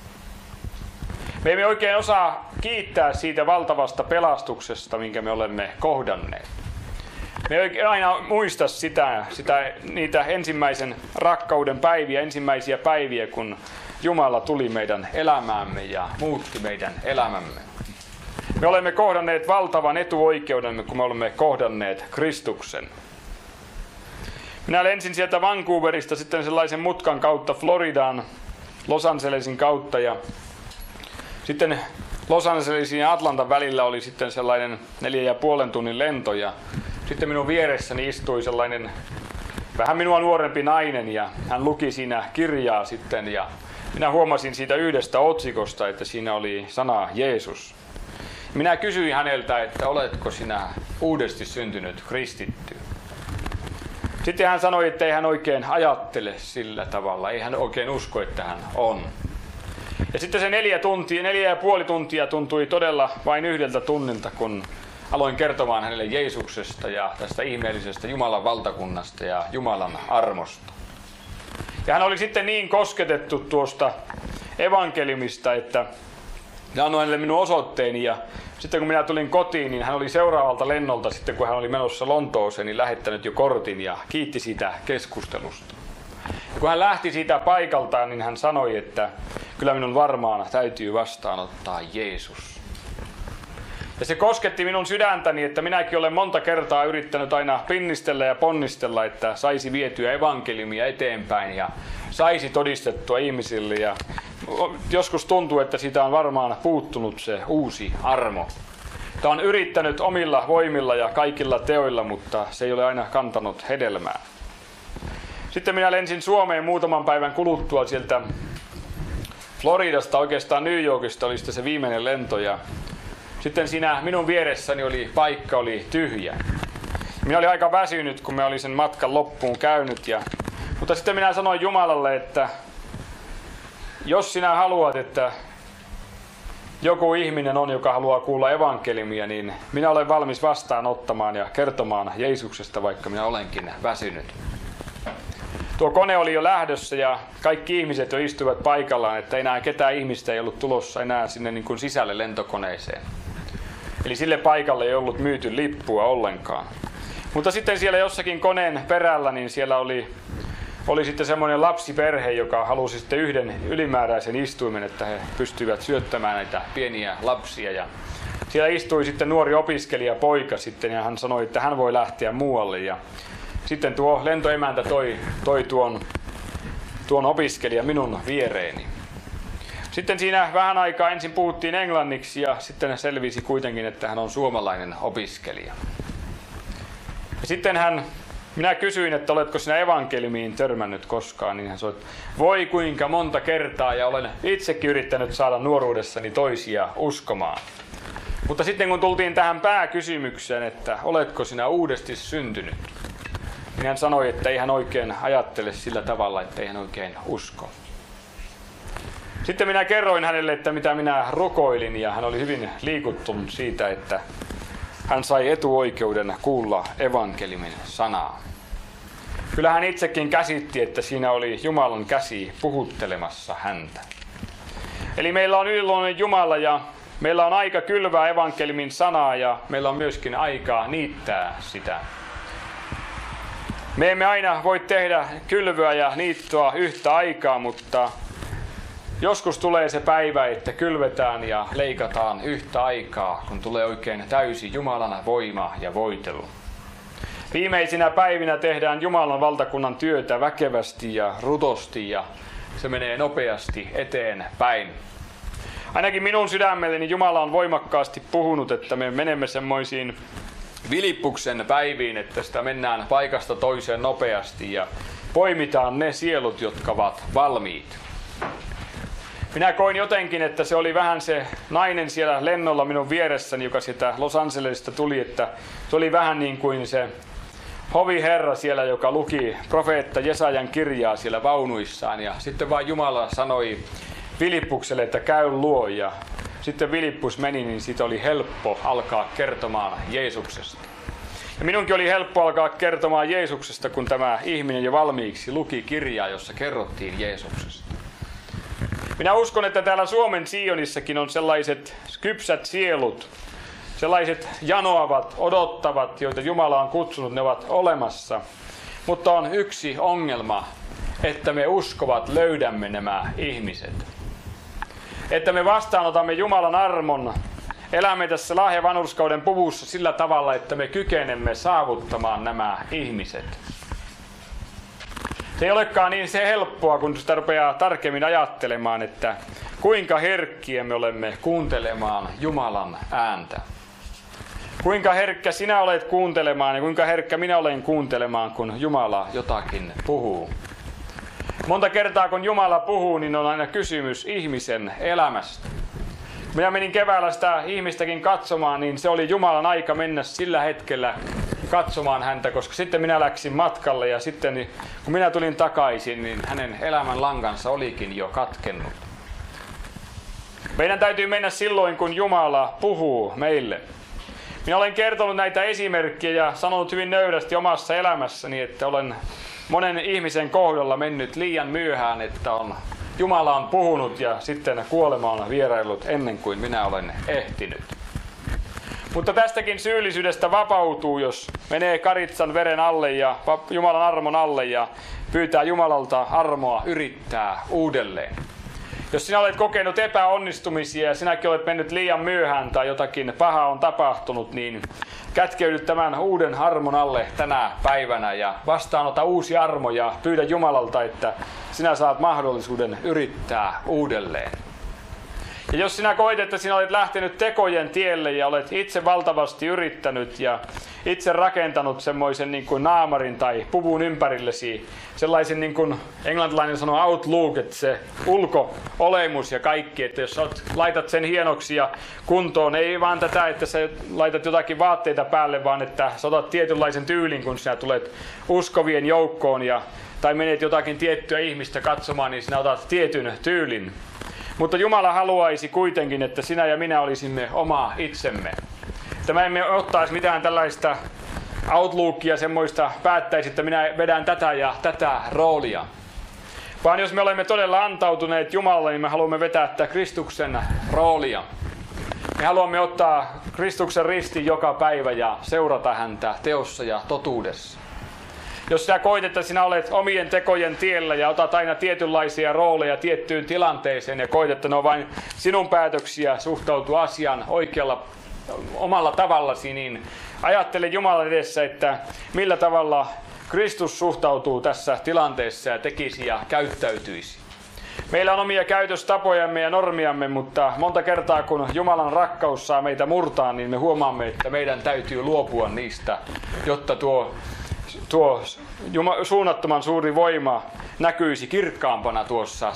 Me emme oikein osaa kiittää siitä valtavasta pelastuksesta, minkä me olemme kohdanneet. Me ei oikein aina muista sitä, sitä, niitä ensimmäisen rakkauden päiviä, ensimmäisiä päiviä, kun Jumala tuli meidän elämäämme ja muutti meidän elämämme. Me olemme kohdanneet valtavan etuoikeudemme, kun me olemme kohdanneet Kristuksen. Minä lensin sieltä Vancouverista sitten sellaisen mutkan kautta Floridaan, Los Angelesin kautta, ja sitten Los Angelesin ja Atlantan välillä oli sitten sellainen neljä ja puolen tunnin lento, ja sitten minun vieressäni istui sellainen vähän minua nuorempi nainen, ja hän luki siinä kirjaa sitten, ja minä huomasin siitä yhdestä otsikosta, että siinä oli sana Jeesus. Minä kysyin häneltä, että oletko sinä uudesti syntynyt kristitty? Sitten hän sanoi, että ei hän oikein ajattele sillä tavalla, ei hän oikein usko, että hän on. Ja sitten se neljä tuntia, neljä ja puoli tuntia tuntui todella vain yhdeltä tunnilta, kun aloin kertomaan hänelle Jeesuksesta ja tästä ihmeellisestä Jumalan valtakunnasta ja Jumalan armosta. Ja hän oli sitten niin kosketettu tuosta evankeliumista, että hän annoi hänelle minun osoitteeni, ja sitten kun minä tulin kotiin, niin hän oli seuraavalta lennolta, sitten kun hän oli menossa Lontooseen, niin lähettänyt jo kortin ja kiitti siitä keskustelusta. Ja kun hän lähti siitä paikaltaan, niin hän sanoi, että kyllä minun varmaan täytyy vastaanottaa Jeesus. Ja se kosketti minun sydäntäni, että minäkin olen monta kertaa yrittänyt aina pinnistellä ja ponnistella, että saisi vietyä evankeliumia eteenpäin ja saisi todistettua ihmisille. Ja joskus tuntuu, että siitä on varmaan puuttunut se uusi armo. Tämä on yrittänyt omilla voimilla ja kaikilla teoilla, mutta se ei ole aina kantanut hedelmää. Sitten minä lensin Suomeen muutaman päivän kuluttua sieltä Floridasta, oikeastaan New Yorkista oli sitten se viimeinen lento, ja sitten siinä minun vieressäni oli paikka oli tyhjä. Minä olin aika väsynyt, kun mä olin sen matkan loppuun käynyt, ja mutta sitten minä sanoin Jumalalle, että jos sinä haluat, että joku ihminen on, joka haluaa kuulla evankeliumia, niin minä olen valmis vastaanottamaan ja kertomaan Jeesuksesta, vaikka minä olenkin väsynyt. Tuo kone oli jo lähdössä ja kaikki ihmiset jo istuivat paikallaan, että enää ketään ihmistä ei ollut tulossa enää sinne niin kuin sisälle lentokoneeseen. Eli sille paikalle ei ollut myyty lippua ollenkaan. Mutta sitten siellä jossakin koneen perällä, niin siellä oli, oli sitten semmoinen lapsiperhe, joka halusi sitten yhden ylimääräisen istuimen, että he pystyivät syöttämään näitä pieniä lapsia. Ja siellä istui sitten nuori opiskelijapoika sitten, ja hän sanoi, että hän voi lähteä muualle. Ja sitten tuo lentoemäntä toi, toi tuon, tuon opiskelijan minun viereeni. Sitten siinä vähän aikaa ensin puhuttiin englanniksi ja sitten selvisi kuitenkin, että hän on suomalainen opiskelija. Ja sitten hän, minä kysyin, että oletko sinä evankeliumiin törmännyt koskaan, niin hän sanoi, että voi kuinka monta kertaa ja olen itsekin yrittänyt saada nuoruudessani toisia uskomaan. Mutta sitten kun tultiin tähän pääkysymykseen, että oletko sinä uudesti syntynyt, Niin hän sanoi, että ei hän oikein ajattele sillä tavalla, että ei hän oikein usko. Sitten minä kerroin hänelle, että mitä minä rukoilin, ja hän oli hyvin liikuttunut siitä, että hän sai etuoikeuden kuulla evankeliumin sanaa. Kyllä hän itsekin käsitti, että siinä oli Jumalan käsi puhuttelemassa häntä. Eli meillä on yliluonnollinen Jumala ja meillä on aika kylvää evankeliumin sanaa ja meillä on myöskin aikaa niittää sitä. Me emme aina voi tehdä kylvyä ja niittoa yhtä aikaa, mutta joskus tulee se päivä, että kylvetään ja leikataan yhtä aikaa, kun tulee oikein täysi Jumalan voima ja voitelu. Viimeisinä päivinä tehdään Jumalan valtakunnan työtä väkevästi ja rutosti ja se menee nopeasti eteenpäin. Ainakin minun sydämelleni Jumala on voimakkaasti puhunut, että me menemme semmoisiin Filippuksen päiviin, että sitä mennään paikasta toiseen nopeasti ja poimitaan ne sielut, jotka ovat valmiit. Minä koin jotenkin, että se oli vähän se nainen siellä lennolla minun vieressäni, joka sieltä Los Angelesista tuli, että se oli vähän niin kuin se hoviherra siellä, joka luki profeetta Jesajan kirjaa siellä vaunuissaan. Ja sitten vaan Jumala sanoi Filippukselle, että käy luo. Ja sitten Filippus meni, niin siitä oli helppo alkaa kertomaan Jeesuksesta. Ja minunkin oli helppo alkaa kertomaan Jeesuksesta, kun tämä ihminen jo valmiiksi luki kirjaa, jossa kerrottiin Jeesuksesta. Minä uskon, että täällä Suomen Sionissakin on sellaiset kypsät sielut, sellaiset janoavat, odottavat, joita Jumala on kutsunut, ne ovat olemassa. Mutta on yksi ongelma, että me uskovat löydämme nämä ihmiset. Että me vastaanotamme Jumalan armon, elämme tässä lahjavanhurskauden puvussa sillä tavalla, että me kykenemme saavuttamaan nämä ihmiset. Se ei olekaan niin se helppoa, kun sitä rupeaa tarkemmin ajattelemaan, että kuinka herkkiä me olemme kuuntelemaan Jumalan ääntä. Kuinka herkkä sinä olet kuuntelemaan ja kuinka herkkä minä olen kuuntelemaan, kun Jumala jotakin puhuu. Monta kertaa kun Jumala puhuu, niin on aina kysymys ihmisen elämästä. Minä menin keväällä sitä ihmistäkin katsomaan, niin se oli Jumalan aika mennä sillä hetkellä katsomaan häntä, koska sitten minä läksin matkalle ja sitten kun minä tulin takaisin, niin hänen elämän langansa olikin jo katkennut. Meidän täytyy mennä silloin, kun Jumala puhuu meille. Minä olen kertonut näitä esimerkkejä ja sanonut hyvin nöyrästi omassa elämässäni, että olen monen ihmisen kohdalla mennyt liian myöhään, että on, Jumala on puhunut ja sitten kuolema on vieraillut ennen kuin minä olen ehtinyt. Mutta tästäkin syyllisyydestä vapautuu, jos menee karitsan veren alle ja Jumalan armon alle ja pyytää Jumalalta armoa yrittää uudelleen. Jos sinä olet kokenut epäonnistumisia ja sinäkin olet mennyt liian myöhään tai jotakin pahaa on tapahtunut, niin kätkeydy tämän uuden armon alle tänä päivänä ja vastaanota uusi armo ja pyydä Jumalalta, että sinä saat mahdollisuuden yrittää uudelleen. Ja jos sinä koet, että sinä olet lähtenyt tekojen tielle ja olet itse valtavasti yrittänyt ja itse rakentanut semmoisen niin kuin naamarin tai puvun ympärillesi, sellaisen niin kuin englantilainen sanoo outlook, että se ulko-olemus ja kaikki, että jos olet, laitat sen hienoksi ja kuntoon, ei vaan tätä, että sä laitat jotakin vaatteita päälle, vaan että sä otat tietynlaisen tyylin, kun sinä tulet uskovien joukkoon ja, tai menet jotakin tiettyä ihmistä katsomaan, niin sinä otat tietyn tyylin. Mutta Jumala haluaisi kuitenkin, että sinä ja minä olisimme oma itsemme. Että me emme ottaisi mitään tällaista outlookia, semmoista päättäisi, että minä vedän tätä ja tätä roolia. Vaan jos me olemme todella antautuneet Jumalalle, niin me haluamme vetää tätä Kristuksen roolia. Me haluamme ottaa Kristuksen ristin joka päivä ja seurata häntä teossa ja totuudessa. Jos sinä koet, että sinä olet omien tekojen tiellä ja otat aina tietynlaisia rooleja tiettyyn tilanteeseen ja koet, että ne on vain sinun päätöksiä suhtautua asiaan oikealla omalla tavallasi, niin ajattele Jumalan edessä, että millä tavalla Kristus suhtautuu tässä tilanteessa ja tekisi ja käyttäytyisi. Meillä on omia käytöstapojamme ja normiamme, mutta monta kertaa kun Jumalan rakkaus saa meitä murtaa, niin me huomaamme, että meidän täytyy luopua niistä, jotta tuo Tuo suunnattoman suuri voima näkyisi kirkkaampana tuossa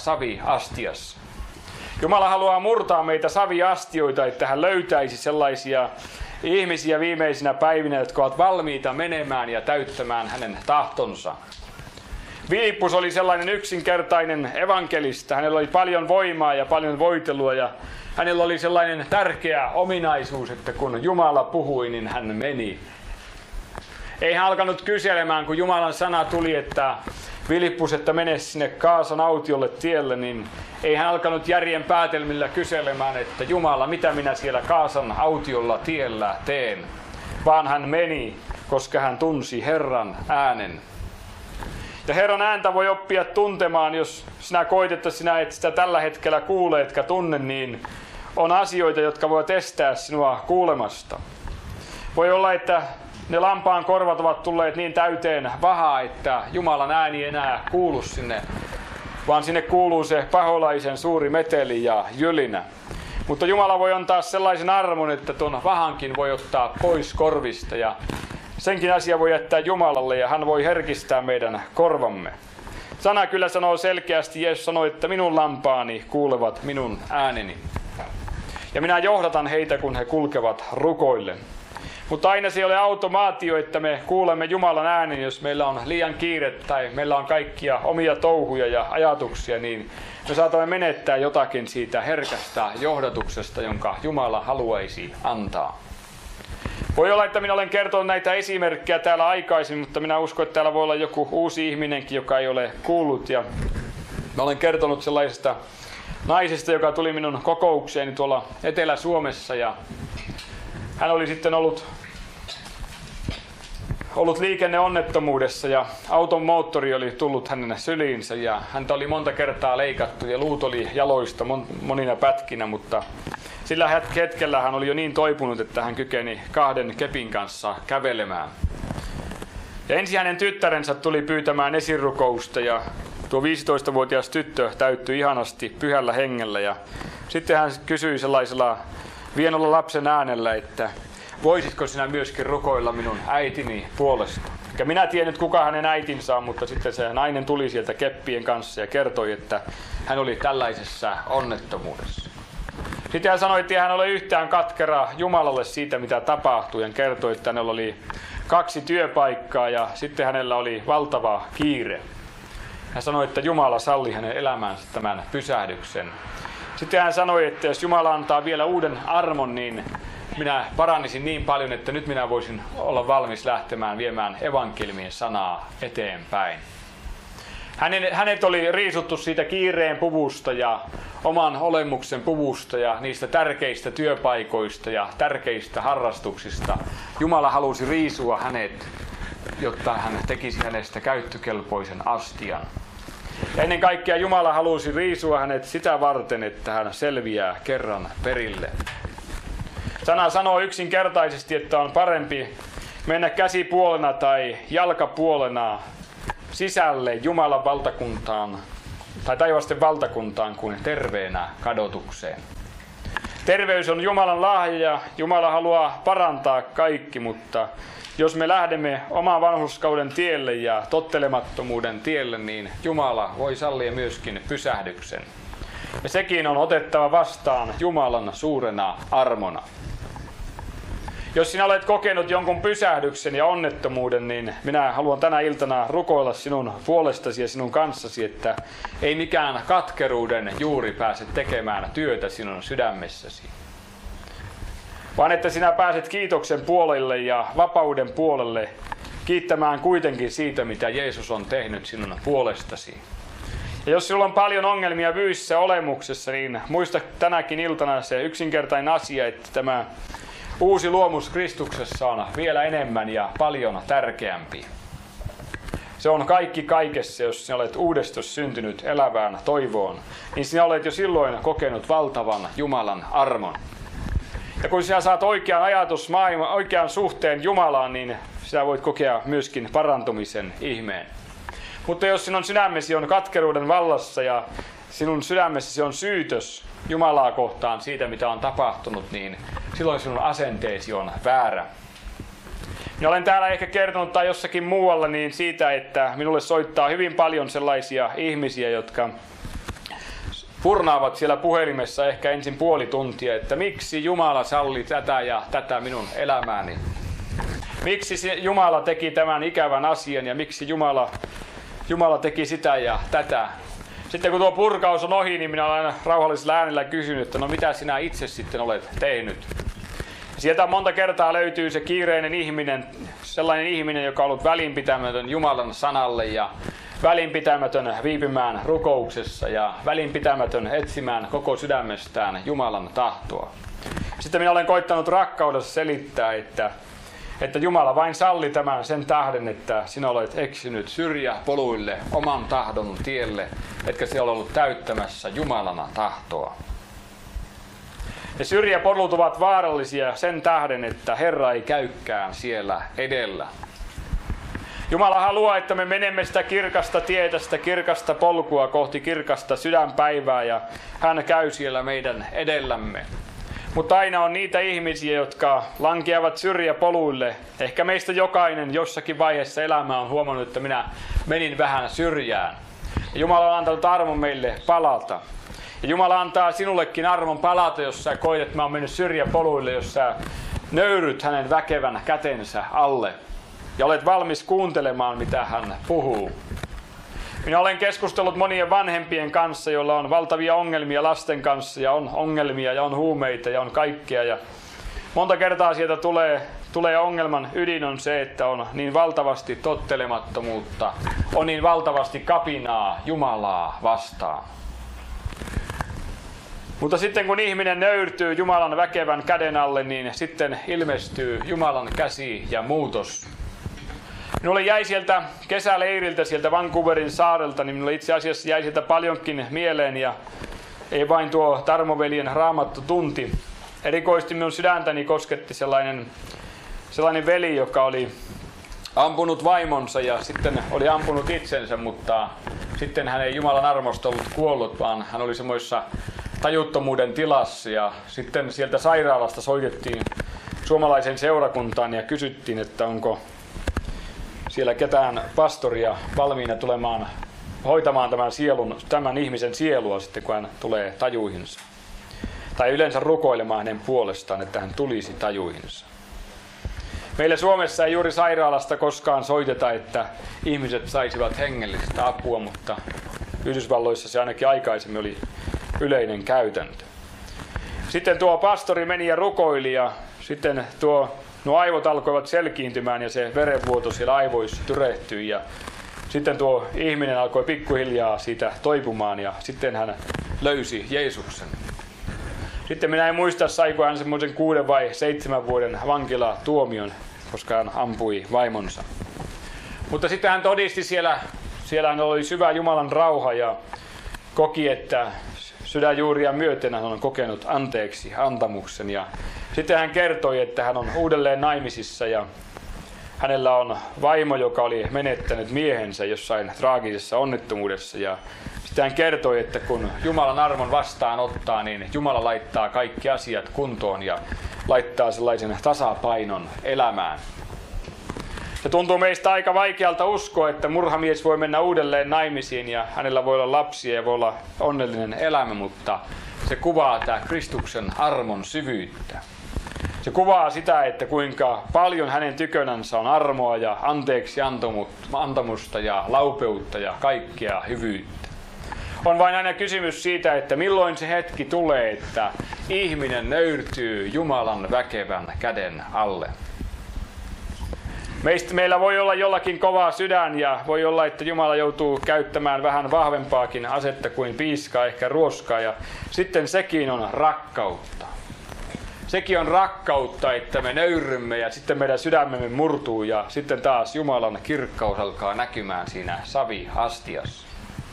saviastiassa. Jumala haluaa murtaa meitä saviastioita, että hän löytäisi sellaisia ihmisiä viimeisinä päivinä, jotka ovat valmiita menemään ja täyttämään hänen tahtonsa. Filippus oli sellainen yksinkertainen evankelista. Hänellä oli paljon voimaa ja paljon voitelua ja hänellä oli sellainen tärkeä ominaisuus, että kun Jumala puhui, niin hän meni. Ei hän alkanut kyselemään, kun Jumalan sana tuli, että Filippus, että mene sinne Kaasan autiolle tielle, niin ei hän alkanut järjen päätelmillä kyselemään, että Jumala, mitä minä siellä Kaasan autiolla tiellä teen, vaan hän meni, koska hän tunsi Herran äänen. Ja Herran ääntä voi oppia tuntemaan, jos sinä koet, että sinä et sitä tällä hetkellä kuule, etkä tunne, niin on asioita, jotka voivat estää sinua kuulemasta. Voi olla, että ne lampaan korvat ovat tulleet niin täyteen vahaa, että Jumalan ääni ei enää kuulu sinne, vaan sinne kuuluu se paholaisen suuri meteli ja jylinä. Mutta Jumala voi antaa sellaisen armon, että tuon vahankin voi ottaa pois korvista ja senkin asia voi jättää Jumalalle ja hän voi herkistää meidän korvamme. Sana kyllä sanoo selkeästi, Jeesus sanoi, että minun lampaani kuulevat minun ääneni. Ja minä johdatan heitä, kun he kulkevat rukoillen. Mutta aina se ei ole automaatio, että me kuulemme Jumalan äänen, jos meillä on liian kiire tai meillä on kaikkia omia touhuja ja ajatuksia, niin me saatamme menettää jotakin siitä herkästä johdatuksesta, jonka Jumala haluaisi antaa. Voi olla, että minä olen kertonut näitä esimerkkejä täällä aikaisemmin, mutta minä uskon, että täällä voi olla joku uusi ihminenkin, joka ei ole kuullut. Ja mä olen kertonut sellaisesta naisesta, joka tuli minun kokoukseeni tuolla Etelä-Suomessa. Ja hän oli sitten ollut, ollut liikenneonnettomuudessa ja auton moottori oli tullut hänen syliinsä. Ja häntä oli monta kertaa leikattu ja luut oli jaloista monina pätkinä, mutta sillä hetkellä hän oli jo niin toipunut, että hän kykeni kahden kepin kanssa kävelemään. Ja ensin hänen tyttärensä tuli pyytämään esirukousta ja tuo viisitoistavuotias tyttö täyttyi ihanasti pyhällä hengellä. Ja sitten hän kysyi sellaisella vienolla lapsen äänellä, että voisitko sinä myöskin rukoilla minun äitini puolesta. Ja minä tiedän nyt kuka hänen äitinsä on, mutta sitten se nainen tuli sieltä keppien kanssa ja kertoi, että hän oli tällaisessa onnettomuudessa. Sitten hän sanoi, että hän ei ole yhtään katkera Jumalalle siitä, mitä tapahtui. Hän kertoi, että hänellä oli kaksi työpaikkaa ja sitten hänellä oli valtava kiire. Hän sanoi, että Jumala salli hänen elämänsä tämän pysähdyksen. Sitten hän sanoi, että jos Jumala antaa vielä uuden armon, niin minä parannisin niin paljon, että nyt minä voisin olla valmis lähtemään viemään evankeliumin sanaa eteenpäin. Hänet oli riisuttu siitä kiireen puvusta ja oman olemuksen puvusta ja niistä tärkeistä työpaikoista ja tärkeistä harrastuksista. Jumala halusi riisua hänet, jotta hän tekisi hänestä käyttökelpoisen astian. Ja ennen kaikkea Jumala halusi riisua hänet sitä varten, että hän selviää kerran perille. Sana sanoo yksinkertaisesti, että on parempi mennä käsipuolena tai jalkapuolena sisälle Jumalan valtakuntaan tai taivasten valtakuntaan kuin terveenä kadotukseen. Terveys on Jumalan lahja ja Jumala haluaa parantaa kaikki, mutta jos me lähdemme oman vanhurskauden tielle ja tottelemattomuuden tielle, niin Jumala voi sallia myöskin pysähdyksen. Ja sekin on otettava vastaan Jumalan suurena armona. Jos sinä olet kokenut jonkun pysähdyksen ja onnettomuuden, niin minä haluan tänä iltana rukoilla sinun puolestasi ja sinun kanssasi, että ei mikään katkeruuden juuri pääse tekemään työtä sinun sydämessäsi. Vaan että sinä pääset kiitoksen puolelle ja vapauden puolelle kiittämään kuitenkin siitä, mitä Jeesus on tehnyt sinun puolestasi. Ja jos sinulla on paljon ongelmia fyysisessä olemuksessa, niin muista tänäkin iltana se yksinkertainen asia, että tämä uusi luomus Kristuksessa on vielä enemmän ja paljon tärkeämpi. Se on kaikki kaikessa, jos sinä olet uudestaan syntynyt elävään toivoon, niin sinä olet jo silloin kokenut valtavan Jumalan armon. Ja kun sinä saat oikean ajatusmaailman, oikean suhteen Jumalaan, niin sinä voit kokea myöskin parantumisen ihmeen. Mutta jos sinun sydämesi on katkeruuden vallassa ja sinun sydämessäsi on syytös Jumalaa kohtaan siitä, mitä on tapahtunut, niin silloin sinun asenteesi on väärä. Minä olen täällä ehkä kertonut tai jossakin muualla niin siitä, että minulle soittaa hyvin paljon sellaisia ihmisiä, jotka purnaavat siellä puhelimessa ehkä ensin puoli tuntia, että miksi Jumala salli tätä ja tätä minun elämääni. Miksi Jumala teki tämän ikävän asian ja miksi Jumala, Jumala teki sitä ja tätä. Sitten kun tuo purkaus on ohi, niin minä olen aina rauhallisella äänellä kysynyt, että no mitä sinä itse sitten olet tehnyt. Sieltä monta kertaa löytyy se kiireinen ihminen, sellainen ihminen, joka on ollut välinpitämätön Jumalan sanalle ja välinpitämätön viipymään rukouksessa ja välinpitämätön etsimään koko sydämestään Jumalan tahtoa. Sitten minä olen koittanut rakkaudessa selittää, että, että Jumala vain salli tämän sen tähden, että sinä olet eksynyt syrjäpoluille oman tahdon tielle, etkä sinä ole ollut täyttämässä Jumalan tahtoa. Ja syrjäpolut ovat vaarallisia sen tähden, että Herra ei käykään siellä edellä. Jumala haluaa, että me menemme sitä kirkasta tietä, sitä kirkasta polkua kohti kirkasta sydänpäivää ja hän käy siellä meidän edellämme. Mutta aina on niitä ihmisiä, jotka lankeavat syrjäpoluille. Ehkä meistä jokainen jossakin vaiheessa elämää on huomannut, että minä menin vähän syrjään. Ja Jumala on antanut armon meille palata. Ja Jumala antaa sinullekin armon palata, jos sä koet, että mä oon mennyt syrjäpoluille, jos sä nöyryt hänen väkevän kätensä alle. Ja olet valmis kuuntelemaan, mitä hän puhuu. Minä olen keskustellut monien vanhempien kanssa, joilla on valtavia ongelmia lasten kanssa ja on ongelmia ja on huumeita ja on kaikkea. Ja monta kertaa sieltä tulee, tulee ongelman ydin on se, että on niin valtavasti tottelemattomuutta, on niin valtavasti kapinaa Jumalaa vastaan. Mutta sitten kun ihminen nöyrtyy Jumalan väkevän käden alle, niin sitten ilmestyy Jumalan käsi ja muutos. Minulle jäi sieltä kesäleiriltä, sieltä Vancouverin saarelta, niin minulle itse asiassa jäi sieltä paljonkin mieleen ja ei vain tuo Tarmoveljen raamattu tunti. Erikoisesti minun sydäntäni kosketti sellainen, sellainen veli, joka oli ampunut vaimonsa ja sitten oli ampunut itsensä, mutta sitten hän ei Jumalan armosta ollut kuollut, vaan hän oli semmoisessa tajuttomuuden tilassa ja sitten sieltä sairaalasta soitettiin suomalaisen seurakuntaan ja kysyttiin, että onko siellä ketään pastoria valmiina tulemaan hoitamaan tämän, sielun, tämän ihmisen sielua sitten, kun hän tulee tajuihinsa. Tai yleensä rukoilemaan hänen puolestaan, että hän tulisi tajuihinsa. Meillä Suomessa ei juuri sairaalasta koskaan soiteta, että ihmiset saisivat hengellistä apua, mutta Yhdysvalloissa se ainakin aikaisemmin oli yleinen käytäntö. Sitten tuo pastori meni ja rukoili ja sitten tuo, nuo aivot alkoivat selkiintymään ja se verenvuoto siellä aivoissa tyrehtyi ja sitten tuo ihminen alkoi pikkuhiljaa siitä toipumaan ja sitten hän löysi Jeesuksen. Sitten minä en muista, saiko hän semmoisen kuuden vai seitsemän vuoden vankilatuomion, koska hän ampui vaimonsa. Mutta sitten hän todisti siellä, siellä hän oli syvä Jumalan rauha ja koki, että sydänjuuria myöten hän on kokenut anteeksi antamuksen. Ja sitten hän kertoi, että hän on uudelleen naimisissa ja hänellä on vaimo, joka oli menettänyt miehensä jossain traagisessa onnettomuudessa. Ja sitten hän kertoi, että kun Jumalan armon vastaanottaa, niin Jumala laittaa kaikki asiat kuntoon ja laittaa sellaisen tasapainon elämään. Se tuntuu meistä aika vaikealta uskoa, että murhamies voi mennä uudelleen naimisiin ja hänellä voi olla lapsia ja voi olla onnellinen elämä, mutta se kuvaa tämä Kristuksen armon syvyyttä. Se kuvaa sitä, että kuinka paljon hänen tykönänsä on armoa ja anteeksi antamusta ja laupeutta ja kaikkea hyvyyttä. On vain aina kysymys siitä, että milloin se hetki tulee, että ihminen nöyrtyy Jumalan väkevän käden alle. Meistä, meillä voi olla jollakin kovaa sydän ja voi olla, että Jumala joutuu käyttämään vähän vahvempaakin asetta kuin piiskaa, ehkä ruoskaa. Ja sitten sekin on rakkautta. Sekin on rakkautta, että me nöyrymme ja sitten meidän sydämemme murtuu ja sitten taas Jumalan kirkkaus alkaa näkymään siinä saviastiassa.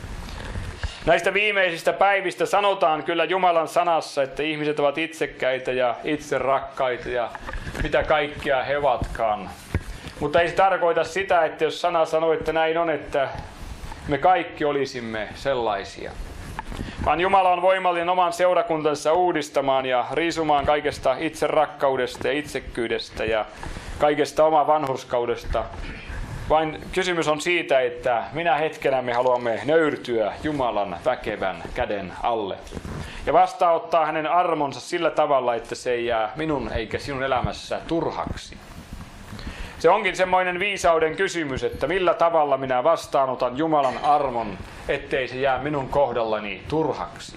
Näistä viimeisistä päivistä sanotaan kyllä Jumalan sanassa, että ihmiset ovat itsekkäitä ja itse rakkaita ja mitä kaikkea he ovatkaan. Mutta ei se tarkoita sitä, että jos sana sanoo, että näin on, että me kaikki olisimme sellaisia. Vaan Jumala on voimallinen oman seurakuntansa uudistamaan ja riisumaan kaikesta itserakkaudesta ja itsekkyydestä ja kaikesta oman vanhurskaudesta Vain kysymys on siitä, että minä hetkenä me haluamme nöyrtyä Jumalan väkevän käden alle. Ja vastaanottaa hänen armonsa sillä tavalla, että se ei jää minun eikä sinun elämässä turhaksi. Se onkin semmoinen viisauden kysymys, että millä tavalla minä vastaanotan Jumalan armon, ettei se jää minun kohdallani turhaksi.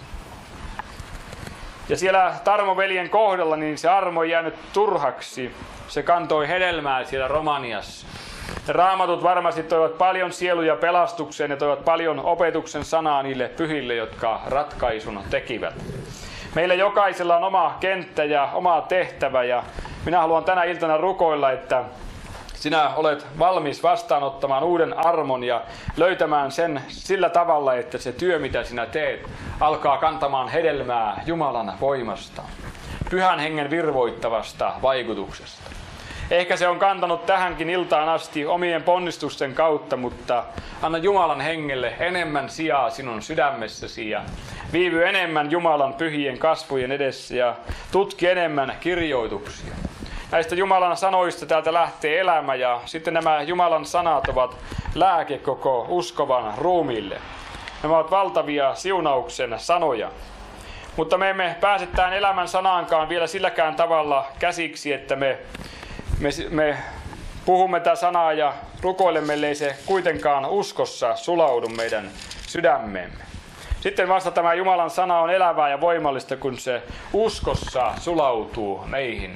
Ja siellä Tarmo-veljen kohdalla niin se armo ei jäänyt turhaksi. Se kantoi hedelmää siellä Romaniassa. Ne raamatut varmasti toivat paljon sieluja pelastukseen ja toivat paljon opetuksen sanaa niille pyhille, jotka ratkaisun tekivät. Meillä jokaisella on oma kenttä ja oma tehtävä ja minä haluan tänä iltana rukoilla, että sinä olet valmis vastaanottamaan uuden armon ja löytämään sen sillä tavalla, että se työ, mitä sinä teet, alkaa kantamaan hedelmää Jumalan voimasta, Pyhän Hengen virvoittavasta vaikutuksesta. Ehkä se on kantanut tähänkin iltaan asti omien ponnistusten kautta, mutta anna Jumalan hengelle enemmän sijaa sinun sydämessäsi ja viivy enemmän Jumalan pyhien kasvojen edessä ja tutki enemmän kirjoituksia. Näistä Jumalan sanoista täältä lähtee elämä ja sitten nämä Jumalan sanat ovat lääke koko uskovan ruumiille. Nämä ovat valtavia siunauksen sanoja. Mutta me emme pääse tämän elämän sanaankaan vielä silläkään tavalla käsiksi, että me, me, me puhumme tätä sanaa ja rukoilemme, ellei se kuitenkaan uskossa sulaudu meidän sydämeemme. Sitten vasta tämä Jumalan sana on elävää ja voimallista, kun se uskossa sulautuu meihin.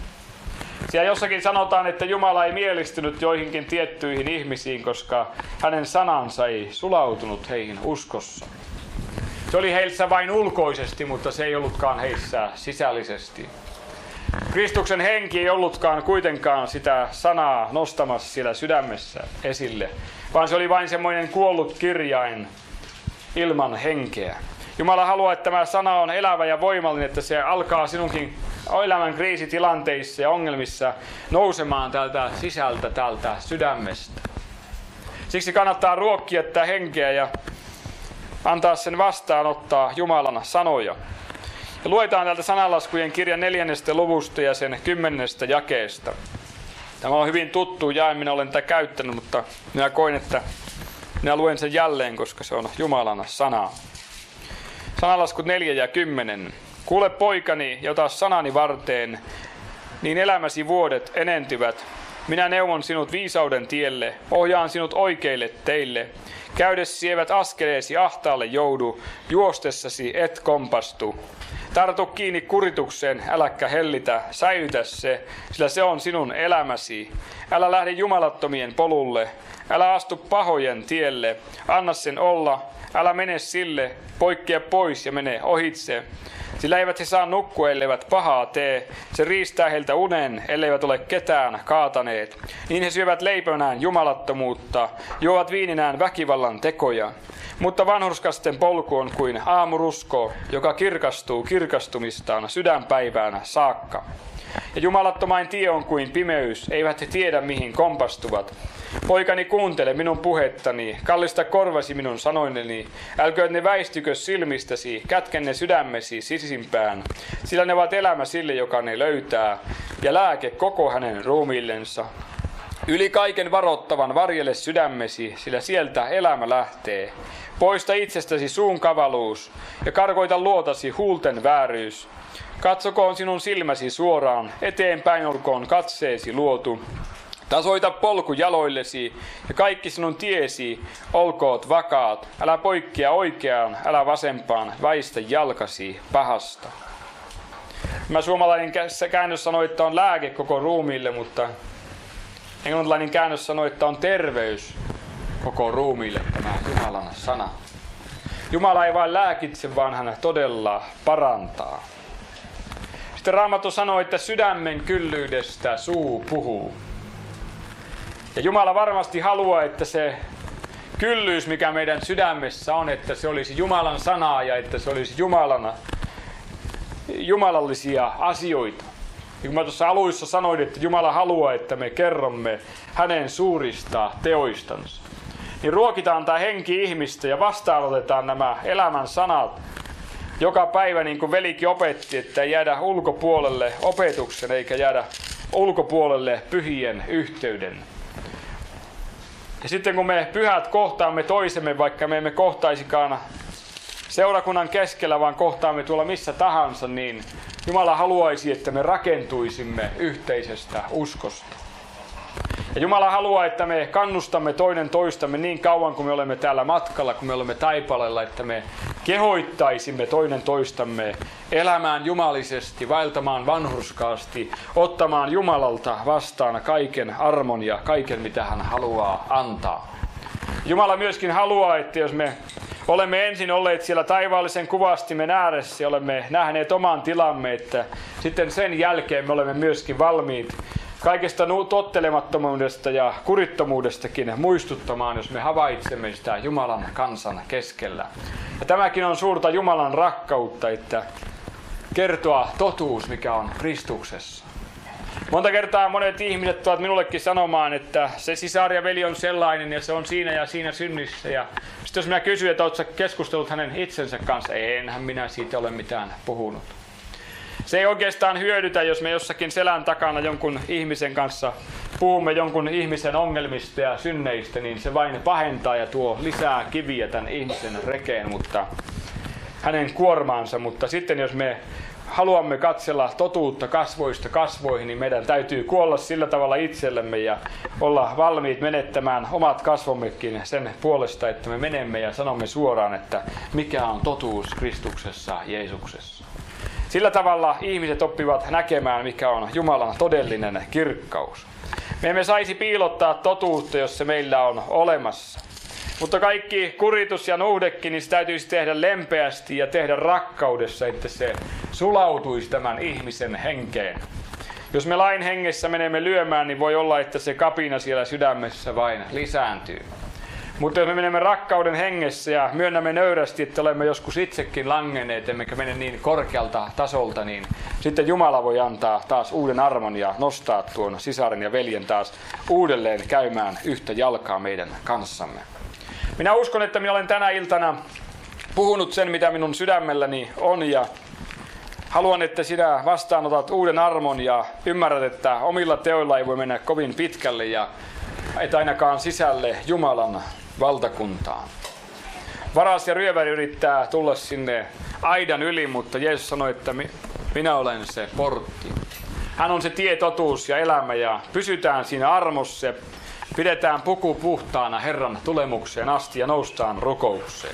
Siellä jossakin sanotaan, että Jumala ei mielistynyt joihinkin tiettyihin ihmisiin, koska hänen sanansa ei sulautunut heihin uskossa. Se oli heissä vain ulkoisesti, mutta se ei ollutkaan heissä sisällisesti. Kristuksen henki ei ollutkaan kuitenkaan sitä sanaa nostamassa siellä sydämessä esille, vaan se oli vain semmoinen kuollut kirjain ilman henkeä. Jumala haluaa, että tämä sana on elävä ja voimallinen, että se alkaa sinunkin elämän kriisitilanteissa ja ongelmissa nousemaan täältä sisältä, täältä sydämestä. Siksi kannattaa ruokkia tätä henkeä ja antaa sen vastaanottaa Jumalan sanoja. Ja luetaan täältä sananlaskujen kirjan neljännestä luvusta ja sen kymmennestä jakeesta. Tämä on hyvin tuttu jae, minä olen tätä käyttänyt, mutta minä koin, että minä luen sen jälleen, koska se on Jumalan sana. Sananlaskut neljä ja kymmenen. Kuule poikani, jota sanani varteen, niin elämäsi vuodet enentyvät. Minä neuvon sinut viisauden tielle, ohjaan sinut oikeille teille. Käydessi eivät askeleesi ahtaalle joudu, juostessasi et kompastu. Tartu kiinni kuritukseen, äläkkä hellitä, säilytä se, sillä se on sinun elämäsi. Älä lähde jumalattomien polulle, älä astu pahojen tielle, anna sen olla, älä mene sille, poikkea pois ja mene ohitse. Sillä eivät he saa nukkua, elleivät pahaa tee. Se riistää heiltä unen, elleivät ole ketään kaataneet. Niin he syövät leipönään jumalattomuutta, juovat viininään väkivallan tekoja. Mutta vanhurskasten polku on kuin aamurusko, joka kirkastuu kirkastumistaan sydänpäivään saakka. Ja jumalattomain tie on kuin pimeys, eivät he tiedä mihin kompastuvat. Poikani, kuuntele minun puhettani, kallista korvasi minun sanoineni, älkööt ne väistykö silmistäsi, kätken ne sydämesi sisimpään, sillä ne ovat elämä sille, joka ne löytää, ja lääke koko hänen ruumiillensa. Yli kaiken varoittavan varjele sydämesi, sillä sieltä elämä lähtee. Poista itsestäsi suun kavaluus, ja karkoita luotasi huulten vääryys. Katsokoon sinun silmäsi suoraan, eteenpäin olkoon katseesi luotu. Tasoita polku jaloillesi ja kaikki sinun tiesi olkoot vakaat. Älä poikkea oikeaan, älä vasempaan, väistä jalkasi pahasta. Mä suomalainen käännös sanoi, että on lääke koko ruumiille, mutta englantilainen käännös sanoi, että on terveys koko ruumiille tämä Jumalan sana. Jumala ei vain lääkitse, vaan hän todella parantaa. Sitten Raamattu sanoo, että sydämen kyllyydestä suu puhuu. Ja Jumala varmasti haluaa, että se kyllyys, mikä meidän sydämessä on, että se olisi Jumalan sanaa ja että se olisi Jumalana, jumalallisia asioita. Ja kun mä tuossa aluissa sanoin, että Jumala haluaa, että me kerromme hänen suurista teoistansa, niin ruokitaan tämä henki ihmistä ja vastaanotetaan nämä elämän sanat joka päivä, niin kuin velikin opetti, että ei jäädä ulkopuolelle opetuksen eikä jäädä ulkopuolelle pyhien yhteyden. Ja sitten kun me pyhät kohtaamme toisemme, vaikka me emme kohtaisikaan seurakunnan keskellä, vaan kohtaamme tuolla missä tahansa, niin Jumala haluaisi, että me rakentuisimme yhteisestä uskosta. Ja Jumala haluaa, että me kannustamme toinen toistamme niin kauan, kun me olemme täällä matkalla, kun me olemme taipaleella, että me kehoittaisimme toinen toistamme elämään jumalisesti, vaeltamaan vanhurskaasti, ottamaan Jumalalta vastaan kaiken armon ja kaiken, mitä hän haluaa antaa. Jumala myöskin haluaa, että jos me olemme ensin olleet siellä taivaallisen kuvastimen ääressä ja olemme nähneet oman tilamme, että sitten sen jälkeen me olemme myöskin valmiit kaikesta tottelemattomuudesta ja kurittomuudestakin muistuttamaan, jos me havaitsemme sitä Jumalan kansan keskellä. Ja tämäkin on suurta Jumalan rakkautta, että kertoa totuus, mikä on Kristuksessa. Monta kertaa monet ihmiset tuovat minullekin sanomaan, että se sisar ja veli on sellainen ja se on siinä ja siinä synnissä. Ja sitten jos minä kysyn, että oletko keskustellut hänen itsensä kanssa, enhän minä siitä ole mitään puhunut. Se ei oikeastaan hyödytä, jos me jossakin selän takana jonkun ihmisen kanssa puhumme jonkun ihmisen ongelmista ja synneistä, niin se vain pahentaa ja tuo lisää kiviä tämän ihmisen rekeen, mutta hänen kuormaansa. Mutta sitten jos me haluamme katsella totuutta kasvoista kasvoihin, niin meidän täytyy kuolla sillä tavalla itsellemme ja olla valmiit menettämään omat kasvommekin sen puolesta, että me menemme ja sanomme suoraan, että mikä on totuus Kristuksessa, Jeesuksessa. Sillä tavalla ihmiset oppivat näkemään, mikä on Jumalan todellinen kirkkaus. Me emme saisi piilottaa totuutta, jos se meillä on olemassa. Mutta kaikki kuritus ja nuhdekin, niin se täytyisi tehdä lempeästi ja tehdä rakkaudessa, että se sulautuisi tämän ihmisen henkeen. Jos me lain hengessä menemme lyömään, niin voi olla, että se kapina siellä sydämessä vain lisääntyy. Mutta jos me menemme rakkauden hengessä ja myönnämme nöyrästi, että olemme joskus itsekin langenneet, emmekä mene niin korkealta tasolta, niin sitten Jumala voi antaa taas uuden armon ja nostaa tuon sisaren ja veljen taas uudelleen käymään yhtä jalkaa meidän kanssamme. Minä uskon, että minä olen tänä iltana puhunut sen, mitä minun sydämelläni on, ja haluan, että sinä vastaanotat uuden armon ja ymmärrät, että omilla teoilla ei voi mennä kovin pitkälle ja et ainakaan sisälle Jumalan valtakuntaan. Varas ja ryöväri yrittää tulla sinne aidan yli, mutta Jeesus sanoi, että minä olen se portti. Hän on se tie, totuus ja elämä, ja pysytään siinä armossa ja pidetään puku puhtaana Herran tulemukseen asti ja noustaan rukoukseen.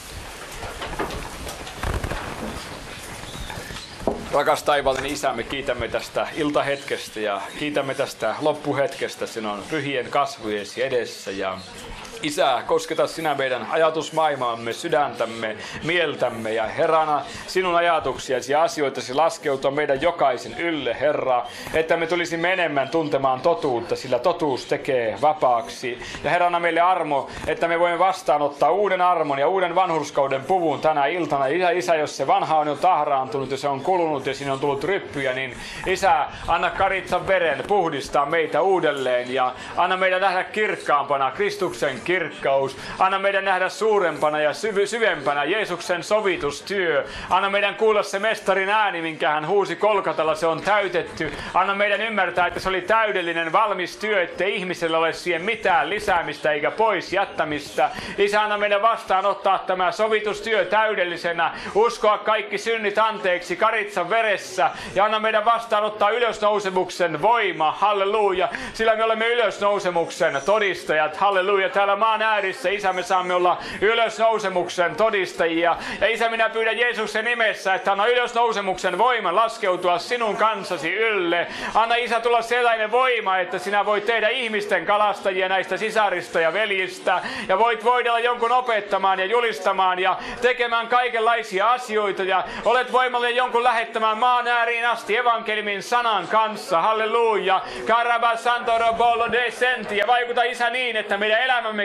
Rakas taivaallinen Isä, me kiitämme tästä iltahetkestä ja kiitämme tästä loppuhetkestä. Sen on pyhien kasvujesi edessä. Ja Isä, kosketa sinä meidän ajatusmaailmaamme, sydäntämme, mieltämme ja Herrana sinun ajatuksiasi ja asioitasi laskeutua meidän jokaisen ylle, Herra, että me tulisimme enemmän tuntemaan totuutta, sillä totuus tekee vapaaksi. Ja Herrana meille armo, että me voimme vastaanottaa uuden armon ja uuden vanhurskauden puvun tänä iltana. Isä, Isä, jos se vanha on jo tahraantunut ja se on kulunut ja siinä on tullut ryppyjä, niin Isä, anna Karitsan veren puhdistaa meitä uudelleen ja anna meidän nähdä kirkkaampana Kristuksen kirkkaus. Anna meidän nähdä suurempana ja syv- syvempänä Jeesuksen sovitustyö. Anna meidän kuulla se mestarin ääni, minkä hän huusi Kolkatalla, se on täytetty. Anna meidän ymmärtää, että se oli täydellinen valmis työ, ettei ihmisellä ole siihen mitään lisäämistä eikä pois jättämistä. Isä, anna meidän vastaanottaa tämä sovitustyö täydellisenä, uskoa kaikki synnit anteeksi Karitsan veressä ja anna meidän vastaanottaa ylösnousemuksen voima, halleluja, sillä me olemme ylösnousemuksen todistajat, halleluja, täällä maan äärissä, Isä, me saamme olla ylösnousemuksen todistajia. Ja Isä, minä pyydän Jeesuksen nimessä, että anna ylösnousemuksen voiman laskeutua sinun kansasi ylle. Anna, Isä, tulla sellainen voima, että sinä voit tehdä ihmisten kalastajia näistä sisarista ja veljistä. Ja voit voidella jonkun opettamaan ja julistamaan ja tekemään kaikenlaisia asioita. Ja olet voimallinen jonkun lähettämään maan ääriin asti evankeliumin sanan kanssa. Halleluja. Karaba santoro bolo de senti. Ja vaikuta, Isä, niin, että meidän elämämme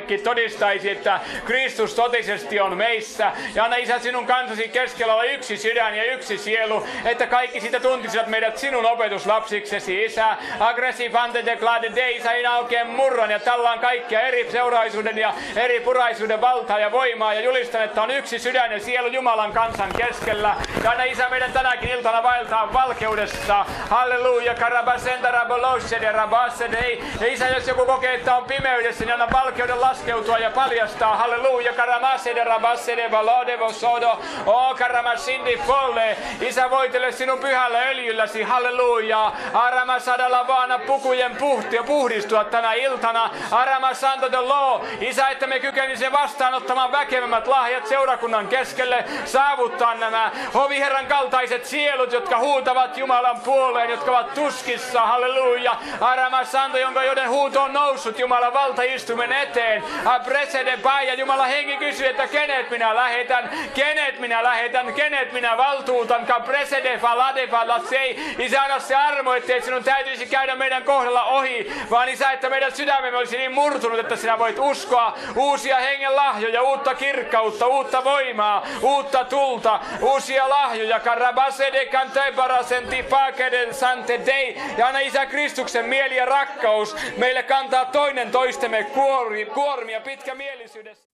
maailmallekin todistaisi, että Kristus totisesti on meissä. Ja anna Isä sinun kansasi keskellä olla yksi sydän ja yksi sielu, että kaikki siitä tuntisivat meidät sinun opetuslapsiksesi, Isä. Aggressivante declade de, Isä, minä oikein murran ja tallaan kaikkia eri seuraisuuden ja eri puraisuuden valtaa ja voimaa ja julistan, että on yksi sydän ja sielu Jumalan kansan keskellä. Ja anna Isä meidän tänäkin iltana vaeltaa valkeudessa. Halleluja, karabasenta rabolosede rabasede. Ja Isä, jos joku kokee, että on pimeydessä, niin anna valkeuden laskeutua ja paljastaa. Halleluja, karamasede rabasede valode vosodo. O karamasindi folle. Isä, voitele sinun pyhällä öljylläsi. Halleluja. Aramasadalla vaana pukujen puhtia puhdistua tänä iltana. Aramasanta de lo. Isä, että me kykenisimme vastaanottamaan väkevämmät lahjat seurakunnan keskelle. Saavuttaa nämä hoviherran kaltaiset sielut, jotka huutavat Jumalan puoleen, jotka ovat tuskissa. Halleluja. Aramasanta, jonka joiden huuto on noussut Jumalan valtaistuimen eteen. Apresede päijä. Jumala henki kysyy, että kenet minä lähetän, kenet minä lähetän, kenet minä valtuutan. Kapresede falade falasei. Isä, anna se armo, ettei sinun täytyisi käydä meidän kohdalla ohi, vaan Isä, että meidän sydämemme olisi niin murtunut, että sinä voit uskoa uusia hengen lahjoja, uutta kirkkautta, uutta voimaa, uutta tulta, uusia lahjoja. Karabasede kanteparasenti pakeden sante dei. Ja anna Isä Kristuksen mieli ja rakkaus meille kantaa toinen toistemme kuormia pitkämielisyydessä.